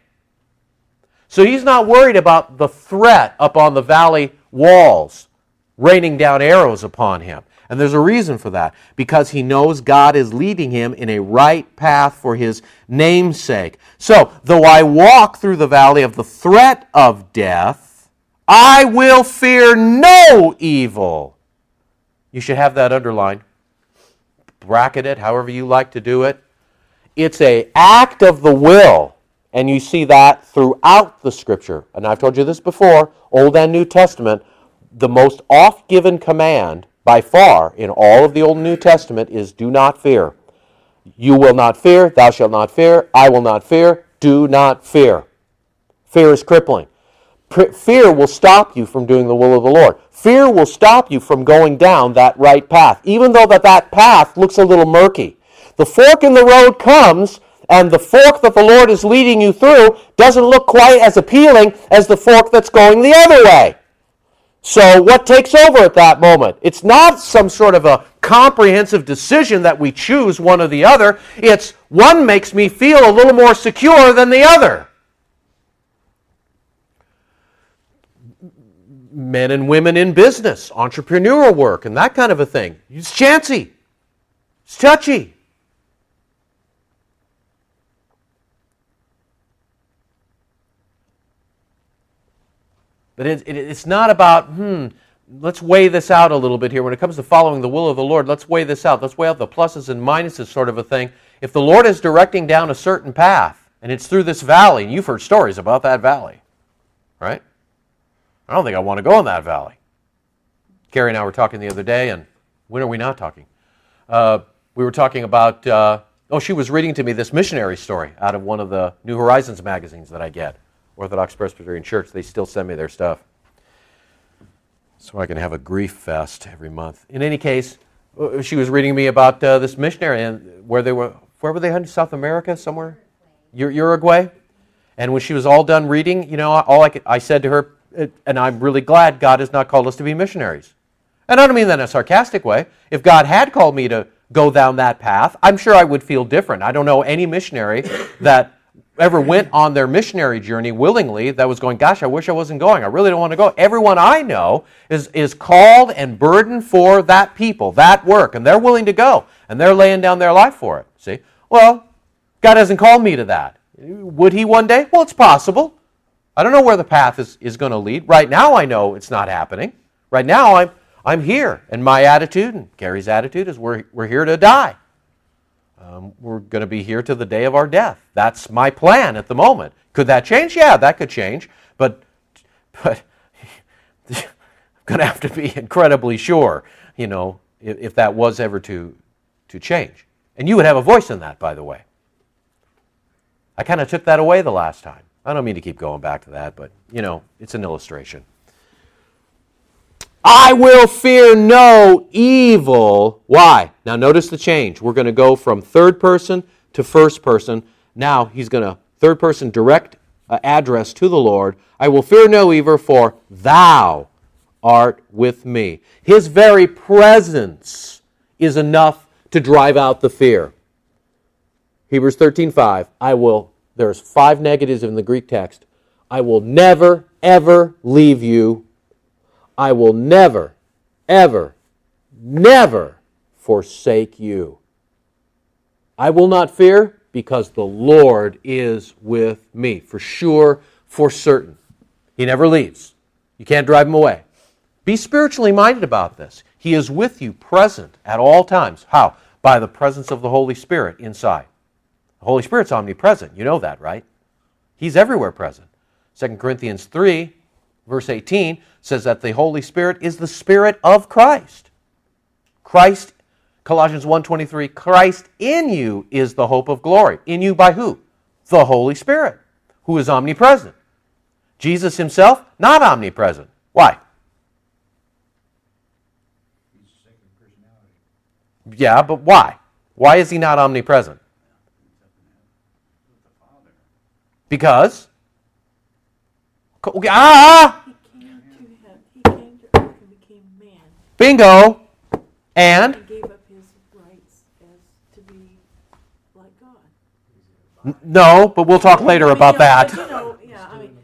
So he's not worried about the threat up on the valley walls, raining down arrows upon him. And there's a reason for that, because he knows God is leading him in a right path for his name's sake. So, though I walk through the valley of the threat of death, I will fear no evil. You should have that underlined. Bracket it, however you like to do it. It's an act of the will, and you see that throughout the Scripture. And I've told you this before, Old and New Testament, the most oft-given command by far in all of the Old and New Testament is do not fear. You will not fear, thou shalt not fear, I will not fear, do not fear. Fear is crippling. Fear will stop you from doing the will of the Lord. Fear will stop you from going down that right path, even though that, that path looks a little murky. The fork in the road comes, and the fork that the Lord is leading you through doesn't look quite as appealing as the fork that's going the other way. So what takes over at that moment? It's not some sort of a comprehensive decision that we choose one or the other. It's one makes me feel a little more secure than the other. Men and women in business, entrepreneurial work, and that kind of a thing. It's chancy. It's touchy. But it, it, it's not about, hmm, let's weigh this out a little bit here. When it comes to following the will of the Lord, let's weigh this out. Let's weigh out the pluses and minuses sort of a thing. If the Lord is directing down a certain path, and it's through this valley, and you've heard stories about that valley, right? I don't think I want to go in that valley. Carrie and I were talking the other day, and when are we not talking? Uh, we were talking about, uh, oh, she was reading to me this missionary story out of one of the New Horizons magazines that I get. Orthodox Presbyterian Church, they still send me their stuff. So I can have a grief fest every month. In any case, she was reading me about uh, this missionary and where they were, where were they heading? South America, somewhere? Uruguay? And when she was all done reading, you know, all I, could, I said to her, and I'm really glad God has not called us to be missionaries. And I don't mean that in a sarcastic way. If God had called me to go down that path, I'm sure I would feel different. I don't know any missionary that ever went on their missionary journey willingly that was going, gosh, I wish I wasn't going. I really don't want to go. Everyone I know is, is called and burdened for that people, that work, and they're willing to go, and they're laying down their life for it. See? Well, God hasn't called me to that. Would He one day? Well, it's possible. I don't know where the path is, is going to lead. Right now I know it's not happening. Right now I'm I'm here, and my attitude, and Gary's attitude, is we're, we're here to die. Um, we're going to be here to the day of our death. That's my plan at the moment. Could that change? Yeah, that could change. But, but I'm going to have to be incredibly sure, you know, if, if that was ever to, to change. And you would have a voice in that, by the way. I kind of took that away the last time. I don't mean to keep going back to that, but, you know, it's an illustration. I will fear no evil. Why? Now notice the change. We're going to go from third person to first person. Now he's going to, third person direct uh, address to the Lord. I will fear no evil, for thou art with me. His very presence is enough to drive out the fear. Hebrews thirteen five. I will, there's five negatives in the Greek text. I will never, ever leave you. I will never, ever, never forsake you. I will not fear because the Lord is with me. For sure, for certain. He never leaves. You can't drive Him away. Be spiritually minded about this. He is with you, present at all times. How? By the presence of the Holy Spirit inside. The Holy Spirit's omnipresent. You know that, right? He's everywhere present. Second Corinthians three, verse eighteen, says that the Holy Spirit is the Spirit of Christ. Christ, Colossians one twenty-three, Christ in you is the hope of glory. In you by who? The Holy Spirit, who is omnipresent. Jesus Himself, not omnipresent. Why? He's the second personality. Yeah, but why? Why is He not omnipresent? Because? Ah! He came to him. He came to earth and became man. Bingo! And? And gave up his rights as to be like God. N- No, but we'll talk later about But, that. you know, yeah, I mean,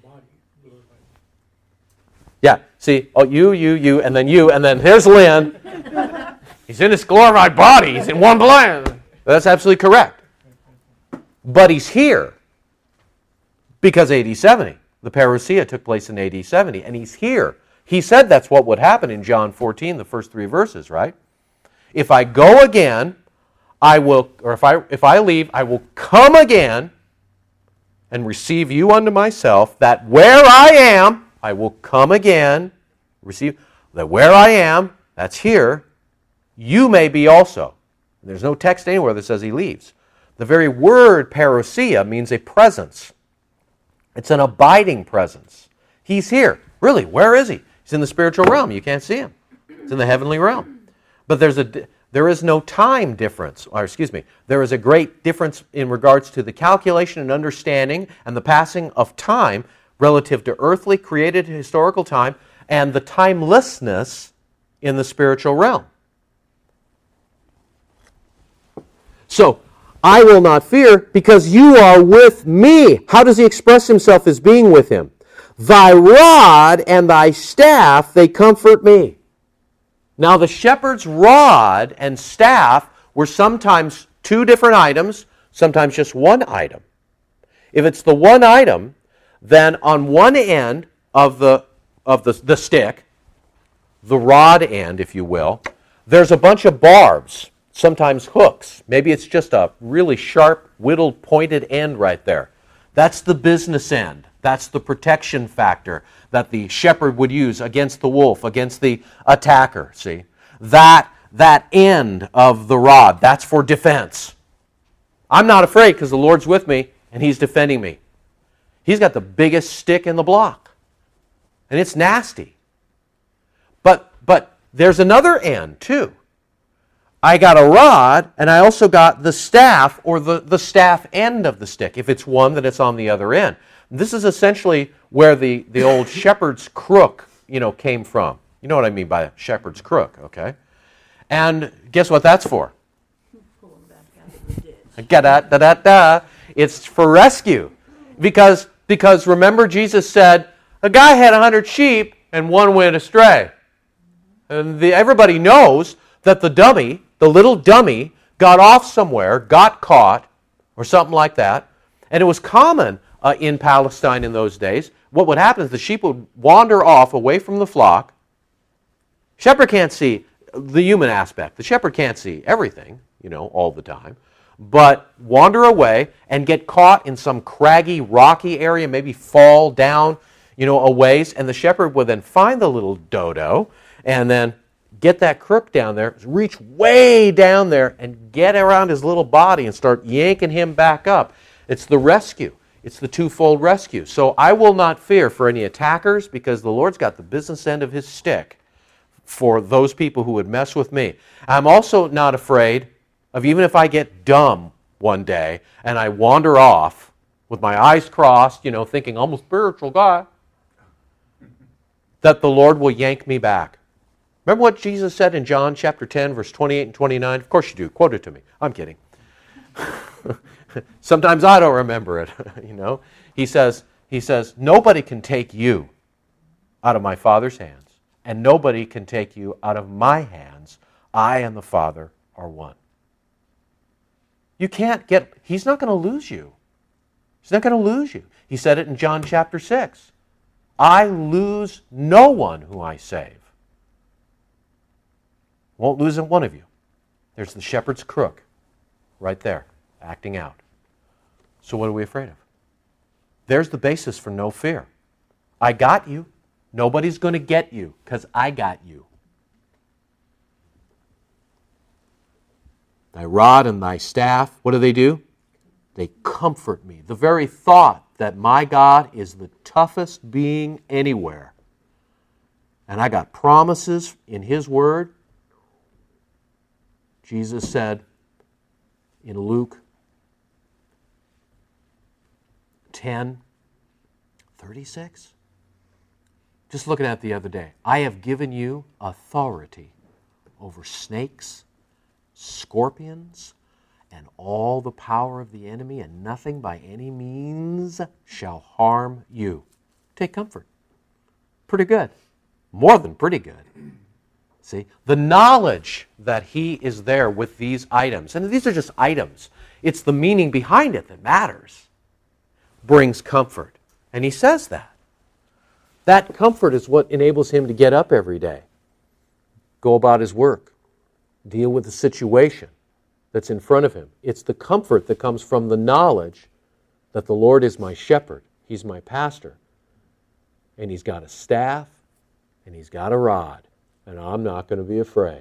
Yeah, see, oh, you, you, you, and then you, and then here's Lynn. He's in His glorified body. He's in one blend. That's absolutely correct. But He's here because A D seventy. The parousia took place in A D seventy, and He's here. He said that's what would happen in John fourteen, the first three verses, right? If I go again, I will, or if I if I leave, I will come again and receive you unto myself, that where I am, I will come again, receive, that where I am, that's here, you may be also. There's no text anywhere that says He leaves. The very word parousia means a presence. It's an abiding presence. He's here. Really, where is He? He's in the spiritual realm. You can't see Him. It's in the heavenly realm. But there's a, there is no time difference, or excuse me, there is a great difference in regards to the calculation and understanding and the passing of time relative to earthly created historical time and the timelessness in the spiritual realm. So, I will not fear because you are with me. How does He express Himself as being with Him? Thy rod and thy staff, they comfort me. Now the shepherd's rod and staff were sometimes two different items, sometimes just one item. If it's the one item, then on one end of the of the, the stick, the rod end, if you will, there's a bunch of barbs, sometimes hooks. Maybe it's just a really sharp, whittled, pointed end right there. That's the business end. That's the protection factor that the shepherd would use against the wolf, against the attacker, see? That, that end of the rod, that's for defense. I'm not afraid because the Lord's with me and He's defending me. He's got the biggest stick in the block. And it's nasty. But, but there's another end too. I got a rod, and I also got the staff, or the, the staff end of the stick. If it's one, then it's on the other end. This is essentially where the, the old shepherd's crook, you know, came from. You know what I mean by shepherd's crook, okay? And guess what that's for? Pull them back out of the ditch. Da-da-da-da-da. It's for rescue. Because, because remember Jesus said, a guy had a hundred sheep, and one went astray. And the, everybody knows that the dummy, the little dummy, got off somewhere, got caught, or something like that. And it was common uh, in Palestine in those days. What would happen is the sheep would wander off away from the flock. Shepherd can't see the human aspect. The shepherd can't see everything, you know, all the time. But wander away and get caught in some craggy, rocky area, maybe fall down, you know, a ways. And the shepherd would then find the little dodo and then get that crook down there, reach way down there, and get around his little body and start yanking him back up. It's the rescue. It's the twofold rescue. So I will not fear for any attackers because the Lord's got the business end of His stick for those people who would mess with me. I'm also not afraid of, even if I get dumb one day and I wander off with my eyes crossed, you know, thinking I'm a spiritual guy, that the Lord will yank me back. Remember what Jesus said in John chapter ten, verse twenty-eight and twenty-nine? Of course you do. Quote it to me. I'm kidding. Sometimes I don't remember it, you know. He says, he says, nobody can take you out of my Father's hands, and nobody can take you out of my hands. I and the Father are one. You can't get, He's not going to lose you. He's not going to lose you. He said it in John chapter six. I lose no one who I save. Won't lose one of you. There's the shepherd's crook right there, acting out. So what are we afraid of? There's the basis for no fear. I got you. Nobody's going to get you because I got you. Thy rod and thy staff, what do they do? They comfort me. The very thought that my God is the toughest being anywhere, and I got promises in His Word. Jesus said in Luke ten thirty-six, just looking at it the other day, I have given you authority over snakes, scorpions, and all the power of the enemy, and nothing by any means shall harm you. Take comfort. Pretty good. More than pretty good. See, the knowledge that He is there with these items, and these are just items, it's the meaning behind it that matters, brings comfort. And He says that. That comfort is what enables Him to get up every day, go about His work, deal with the situation that's in front of Him. It's the comfort that comes from the knowledge that the Lord is my shepherd, He's my pastor, and He's got a staff, and He's got a rod. And I'm not going to be afraid.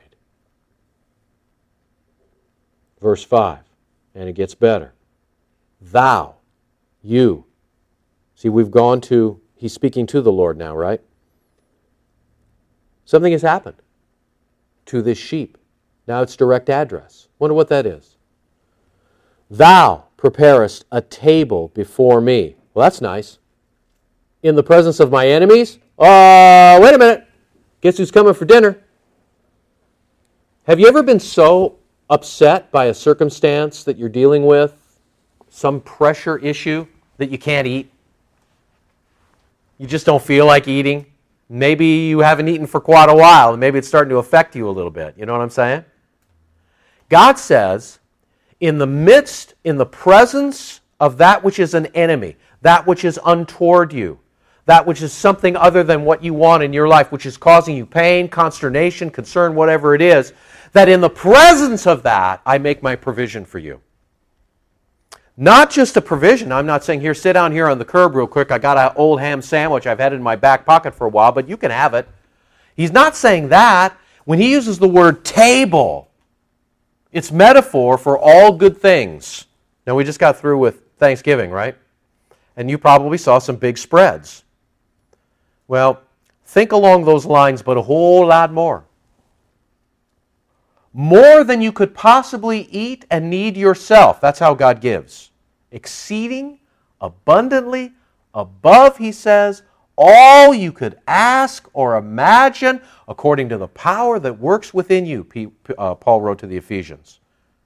Verse five, and it gets better. Thou, you. See, we've gone to, He's speaking to the Lord now, right? Something has happened to this sheep. Now it's direct address. Wonder what that is. Thou preparest a table before me. Well, that's nice. In the presence of my enemies? Oh, uh, wait a minute. Guess who's coming for dinner? Have you ever been so upset by a circumstance that you're dealing with, some pressure issue, that you can't eat? You just don't feel like eating? Maybe you haven't eaten for quite a while, and maybe it's starting to affect you a little bit. You know what I'm saying? God says, in the midst, in the presence of that which is an enemy, that which is untoward you, that which is something other than what you want in your life, which is causing you pain, consternation, concern, whatever it is, that in the presence of that, I make my provision for you. Not just a provision. I'm not saying, here, sit down here on the curb real quick. I got an old ham sandwich I've had in my back pocket for a while, but you can have it. He's not saying that. When he uses the word table, it's metaphor for all good things. Now, we just got through with Thanksgiving, right? And you probably saw some big spreads. Well, think along those lines, but a whole lot more. More than you could possibly eat and need yourself. That's how God gives. Exceeding, abundantly, above, he says, all you could ask or imagine, according to the power that works within you, Paul wrote to the Ephesians.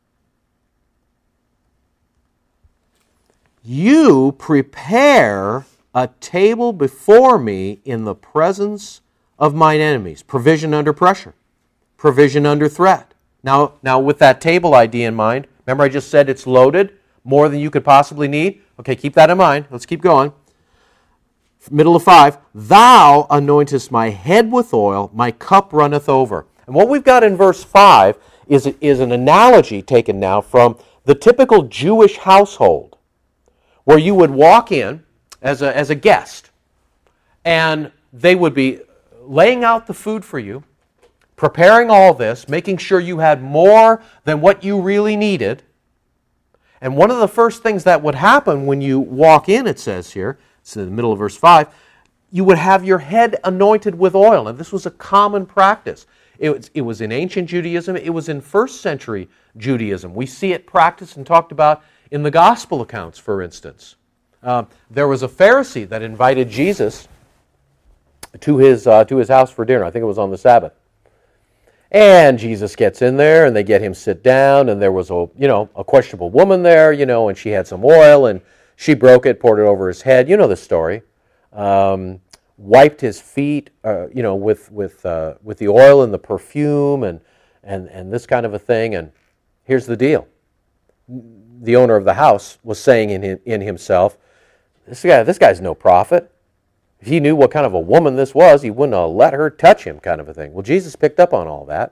You prepare a table before me in the presence of mine enemies. Provision under pressure. Provision under threat. Now, now, with that table idea in mind, remember I just said it's loaded, more than you could possibly need? Okay, keep that in mind. Let's keep going. Middle of five. Thou anointest my head with oil, my cup runneth over. And what we've got in verse five is, is an analogy taken now from the typical Jewish household, where you would walk in as a, as a guest, and they would be laying out the food for you, preparing all this, making sure you had more than what you really needed. And one of the first things that would happen when you walk in, it says here, it's in the middle of verse five, you would have your head anointed with oil. And this was a common practice. It was, it was in ancient Judaism. It was in first century Judaism. We see it practiced and talked about in the gospel accounts, for instance. Uh, there was a Pharisee that invited Jesus to his, uh, to his house for dinner. I think it was on the Sabbath. And Jesus gets in there, and they get him sit down, and there was a, you know, a questionable woman there, you know, and she had some oil, and she broke it, poured it over his head. You know the story. Um, wiped his feet, uh, you know, with with uh, with the oil and the perfume, and and and this kind of a thing. And here's the deal: the owner of the house was saying in in himself, "This guy, this guy's no prophet. If he knew what kind of a woman this was, he wouldn't have let her touch him," kind of a thing. Well, Jesus picked up on all that.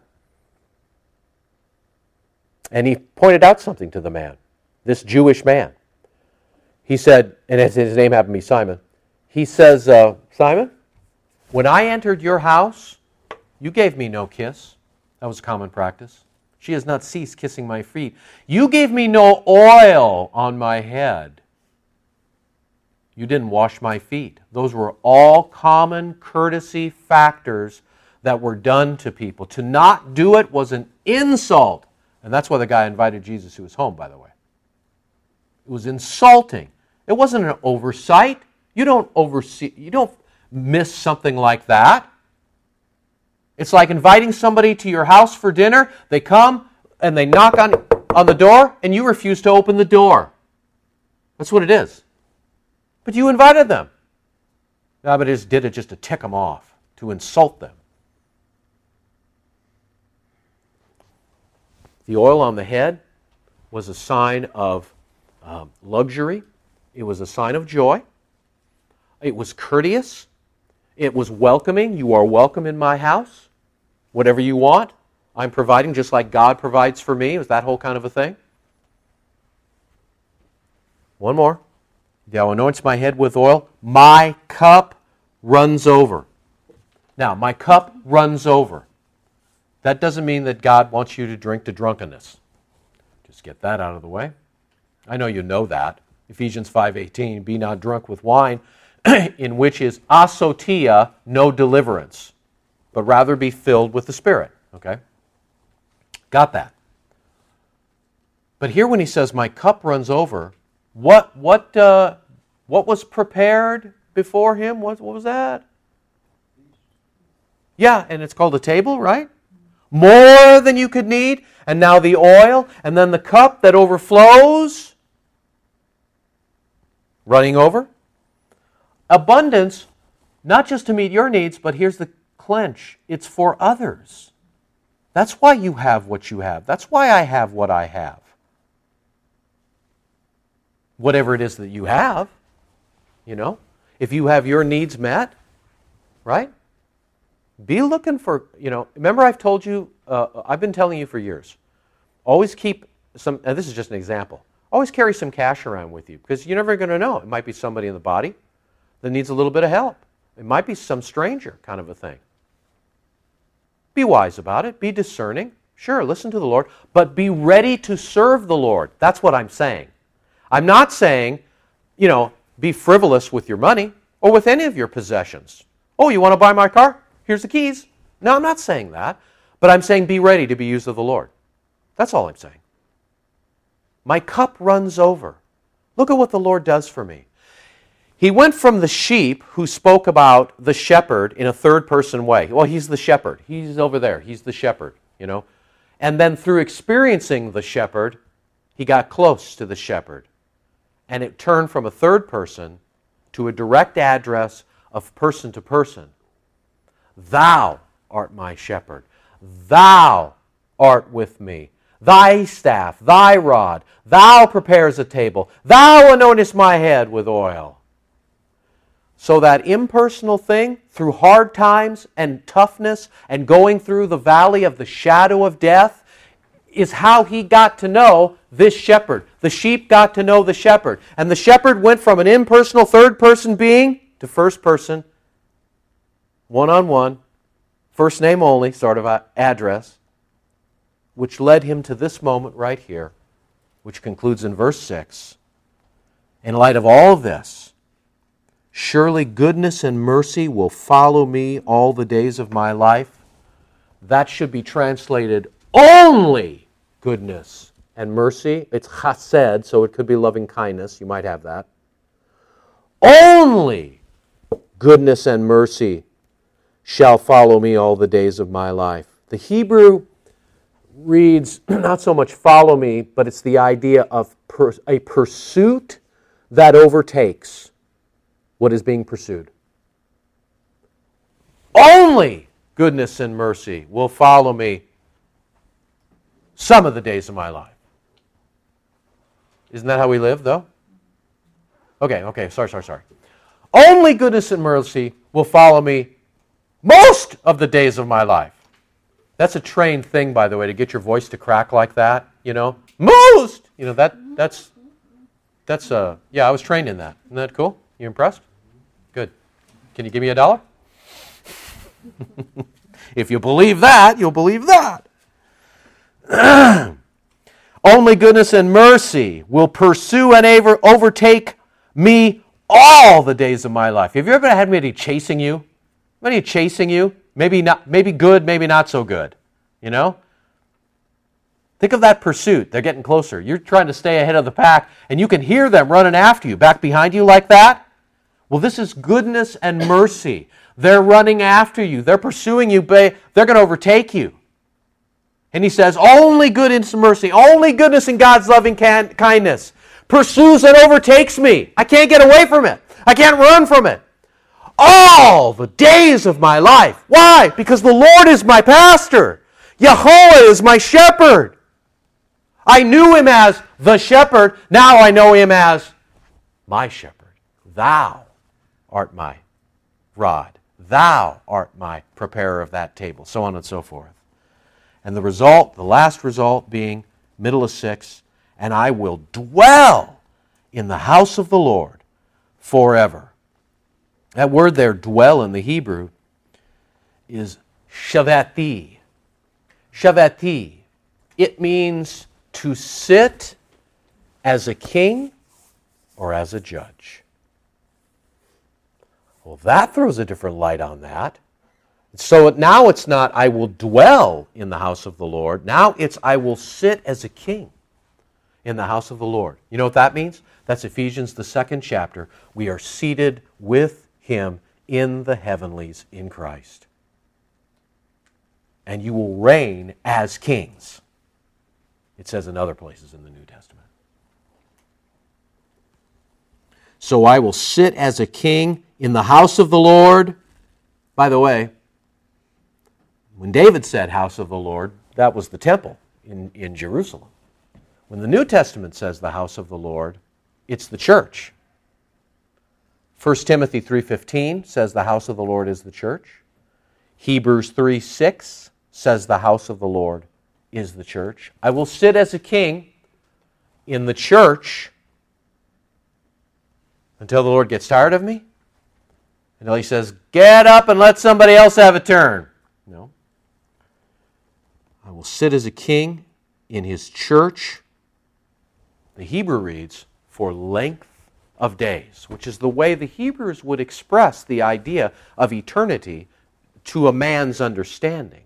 And he pointed out something to the man, this Jewish man. He said, and his name happened to be Simon, he says, uh, Simon, when I entered your house, you gave me no kiss. That was common practice. She has not ceased kissing my feet. You gave me no oil on my head. You didn't wash my feet. Those were all common courtesy factors that were done to people. To not do it was an insult. And that's why the guy invited Jesus to his home, by the way. It was insulting. It wasn't an oversight. You don't oversee, you don't miss something like that. It's like inviting somebody to your house for dinner. They come and they knock on, on the door, and you refuse to open the door. That's what it is. But you invited them. No, but it just did it just to tick them off, to insult them. The oil on the head was a sign of um, luxury. It was a sign of joy. It was courteous. It was welcoming. You are welcome in my house. Whatever you want, I'm providing just like God provides for me. It was that whole kind of a thing. One more. Thou anoints my head with oil. My cup runs over. Now, my cup runs over. That doesn't mean that God wants you to drink to drunkenness. Just get that out of the way. I know you know that. Ephesians five eighteen, be not drunk with wine, in which is asotia, no deliverance, but rather be filled with the Spirit. Okay? Got that. But here when he says, my cup runs over, what what uh, what was prepared before him? What, what was that? Yeah, and it's called a table, right? More than you could need, and now the oil, and then the cup that overflows, running over. Abundance, not just to meet your needs, but here's the clinch, it's for others. That's why you have what you have. That's why I have what I have. Whatever it is that you have, you know. if you have your needs met, right? Be looking for, you know, remember I've told you, uh, I've been telling you for years, always keep some, and this is just an example, always carry some cash around with you because you're never going to know. It might be somebody in the body that needs a little bit of help. It might be some stranger kind of a thing. Be wise about it. Be discerning. Sure, listen to the Lord, but be ready to serve the Lord. That's what I'm saying. I'm not saying, you know, be frivolous with your money or with any of your possessions. Oh, you want to buy my car? Here's the keys. No, I'm not saying that. But I'm saying be ready to be used of the Lord. That's all I'm saying. My cup runs over. Look at what the Lord does for me. He went from the sheep who spoke about the shepherd in a third-person way. Well, he's the shepherd. He's over there. He's the shepherd, you know. And then through experiencing the shepherd, he got close to the shepherd. And it turned from a third person to a direct address of person to person. Thou art my shepherd. Thou art with me. Thy staff, thy rod, thou prepares a table. Thou anointest my head with oil. So that impersonal thing, through hard times and toughness and going through the valley of the shadow of death, is how he got to know this shepherd. The sheep got to know the shepherd. And the shepherd went from an impersonal third-person being to first person, one-on-one, first name only sort of address, which led him to this moment right here, which concludes in verse six. In light of all of this, surely goodness and mercy will follow me all the days of my life. That should be translated only goodness and mercy. It's chesed, so it could be loving kindness. You might have that. Only goodness and mercy shall follow me all the days of my life. The Hebrew reads not so much follow me, but it's the idea of per, a pursuit that overtakes what is being pursued. Only goodness and mercy will follow me some of the days of my life. Isn't that how we live, though? Okay, okay, sorry, sorry, sorry. Only goodness and mercy will follow me most of the days of my life. That's a trained thing, by the way, to get your voice to crack like that, you know. Most! You know, that that's, that's uh, yeah, I was trained in that. Isn't that cool? You impressed? Good. Can you give me a dollar? If you believe that, you'll believe that. Only goodness and mercy will pursue and overtake me all the days of my life. Have you ever had anybody chasing you? Anybody chasing you? Maybe not. Maybe good, maybe not so good. You know? Think of that pursuit. They're getting closer. You're trying to stay ahead of the pack, and you can hear them running after you, back behind you like that. Well, this is goodness and mercy. They're running after you. They're pursuing you. They're going to overtake you. And he says, only goodness and mercy, only goodness and God's loving can- kindness pursues and overtakes me. I can't get away from it. I can't run from it. All the days of my life. Why? Because the Lord is my pastor. Yahweh is my shepherd. I knew him as the shepherd. Now I know him as my shepherd. Thou art my rod. Thou art my preparer of that table. So on and so forth. And the result, the last result being, middle of six, and I will dwell in the house of the Lord forever. That word there, dwell in the Hebrew, is shavati. Shavati. It means to sit as a king or as a judge. Well, that throws a different light on that. So now it's not, I will dwell in the house of the Lord. Now it's, I will sit as a king in the house of the Lord. You know what that means? That's Ephesians, the second chapter. We are seated with him in the heavenlies in Christ. And you will reign as kings. It says in other places in the New Testament. So I will sit as a king in the house of the Lord. By the way, when David said house of the Lord, that was the temple in, in Jerusalem. When the New Testament says the house of the Lord, it's the church. First Timothy three fifteen says the house of the Lord is the church. Hebrews three six says the house of the Lord is the church. I will sit as a king in the church until the Lord gets tired of me, until he says, get up and let somebody else have a turn. No. I will sit as a king in his church. The Hebrew reads, for length of days, which is the way the Hebrews would express the idea of eternity to a man's understanding.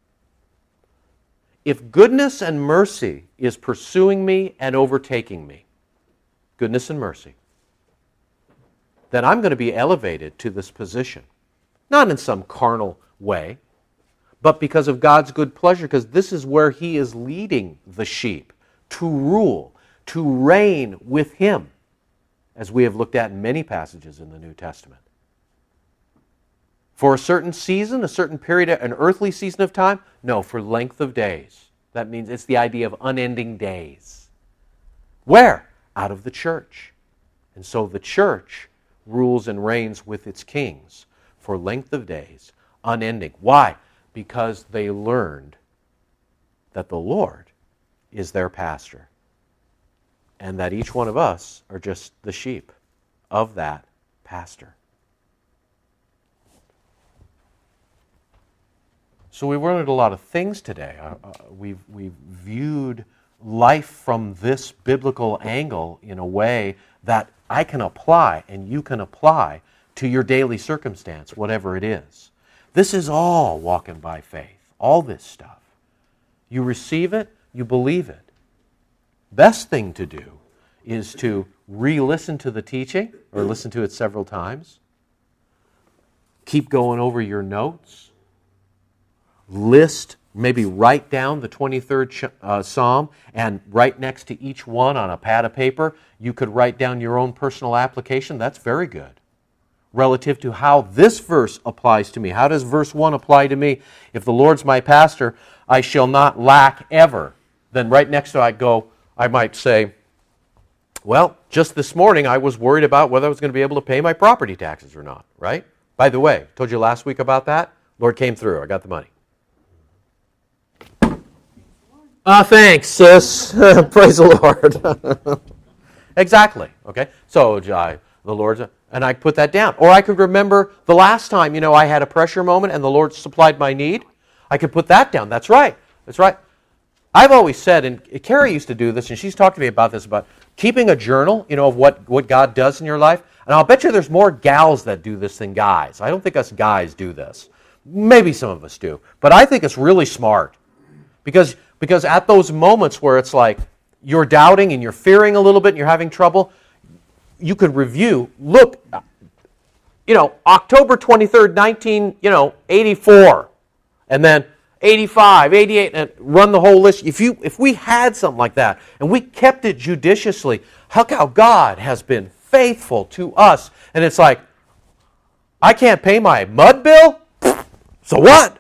If goodness and mercy is pursuing me and overtaking me, goodness and mercy, then I'm going to be elevated to this position. Not in some carnal way, but because of God's good pleasure, because this is where he is leading the sheep to rule, to reign with him, as we have looked at in many passages in the New Testament. For a certain season, a certain period, an earthly season of time? No, for length of days. That means it's the idea of unending days. Where? Out of the church. And so the church rules and reigns with its kings for length of days, unending. Why? Because they learned that the Lord is their pastor, and that each one of us are just the sheep of that pastor. So we learned a lot of things today. Uh, uh, we've, we've viewed life from this biblical angle in a way that I can apply and you can apply to your daily circumstance, whatever it is. This is all walking by faith, all this stuff. You receive it, you believe it. Best thing to do is to re-listen to the teaching, or listen to it several times. Keep going over your notes. List, maybe write down the twenty-third ch- uh, Psalm, and right next to each one on a pad of paper, you could write down your own personal application. That's very good. Relative to how this verse applies to me. How does verse one apply to me? If the Lord's my pastor, I shall not lack ever. Then right next to it I go, I might say, well, just this morning I was worried about whether I was going to be able to pay my property taxes or not, right? By the way, told you last week about that. Lord came through. I got the money. Ah, uh, thanks, sis. Praise the Lord. Exactly. Okay. So I, the Lord's, and I put that down. Or I could remember the last time, you know, I had a pressure moment and the Lord supplied my need. I could put that down. That's right. That's right. I've always said, and Carrie used to do this, and she's talked to me about this, about keeping a journal, you know, of what, what God does in your life. And I'll bet you there's more gals that do this than guys. I don't think us guys do this. Maybe some of us do. But I think it's really smart. Because, because at those moments where it's like you're doubting and you're fearing a little bit and you're having trouble, you could review, look, you know, October twenty-third, nineteen, you know, eighty-four, and then eighty-five, eighty-eight, and run the whole list. If you, if we had something like that and we kept it judiciously, look how God has been faithful to us. And it's like, I can't pay my mud bill? So what?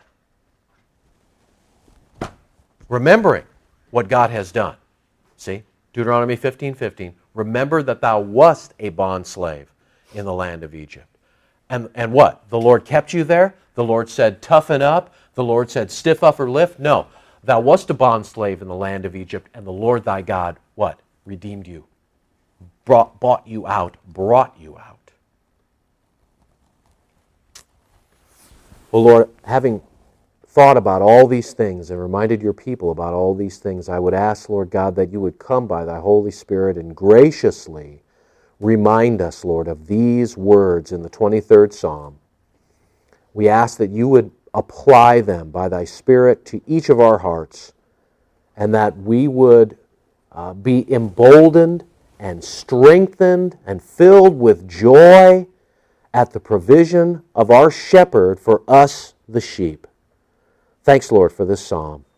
Remembering what God has done. See, Deuteronomy fifteen fifteen. Remember that thou wast a bondslave in the land of Egypt. And, and what? The Lord kept you there? The Lord said, toughen up? The Lord said, stiff upper lift? No. Thou wast a bondslave in the land of Egypt, and the Lord thy God, what? Redeemed you. Brought, bought you out. Brought you out. Well, Lord, having thought about all these things and reminded your people about all these things, I would ask, Lord God, that you would come by thy Holy Spirit and graciously remind us, Lord, of these words in the twenty-third Psalm. We ask that you would apply them by thy Spirit to each of our hearts, and that we would uh, be emboldened and strengthened and filled with joy at the provision of our shepherd for us, the sheep. Thanks, Lord, for this psalm.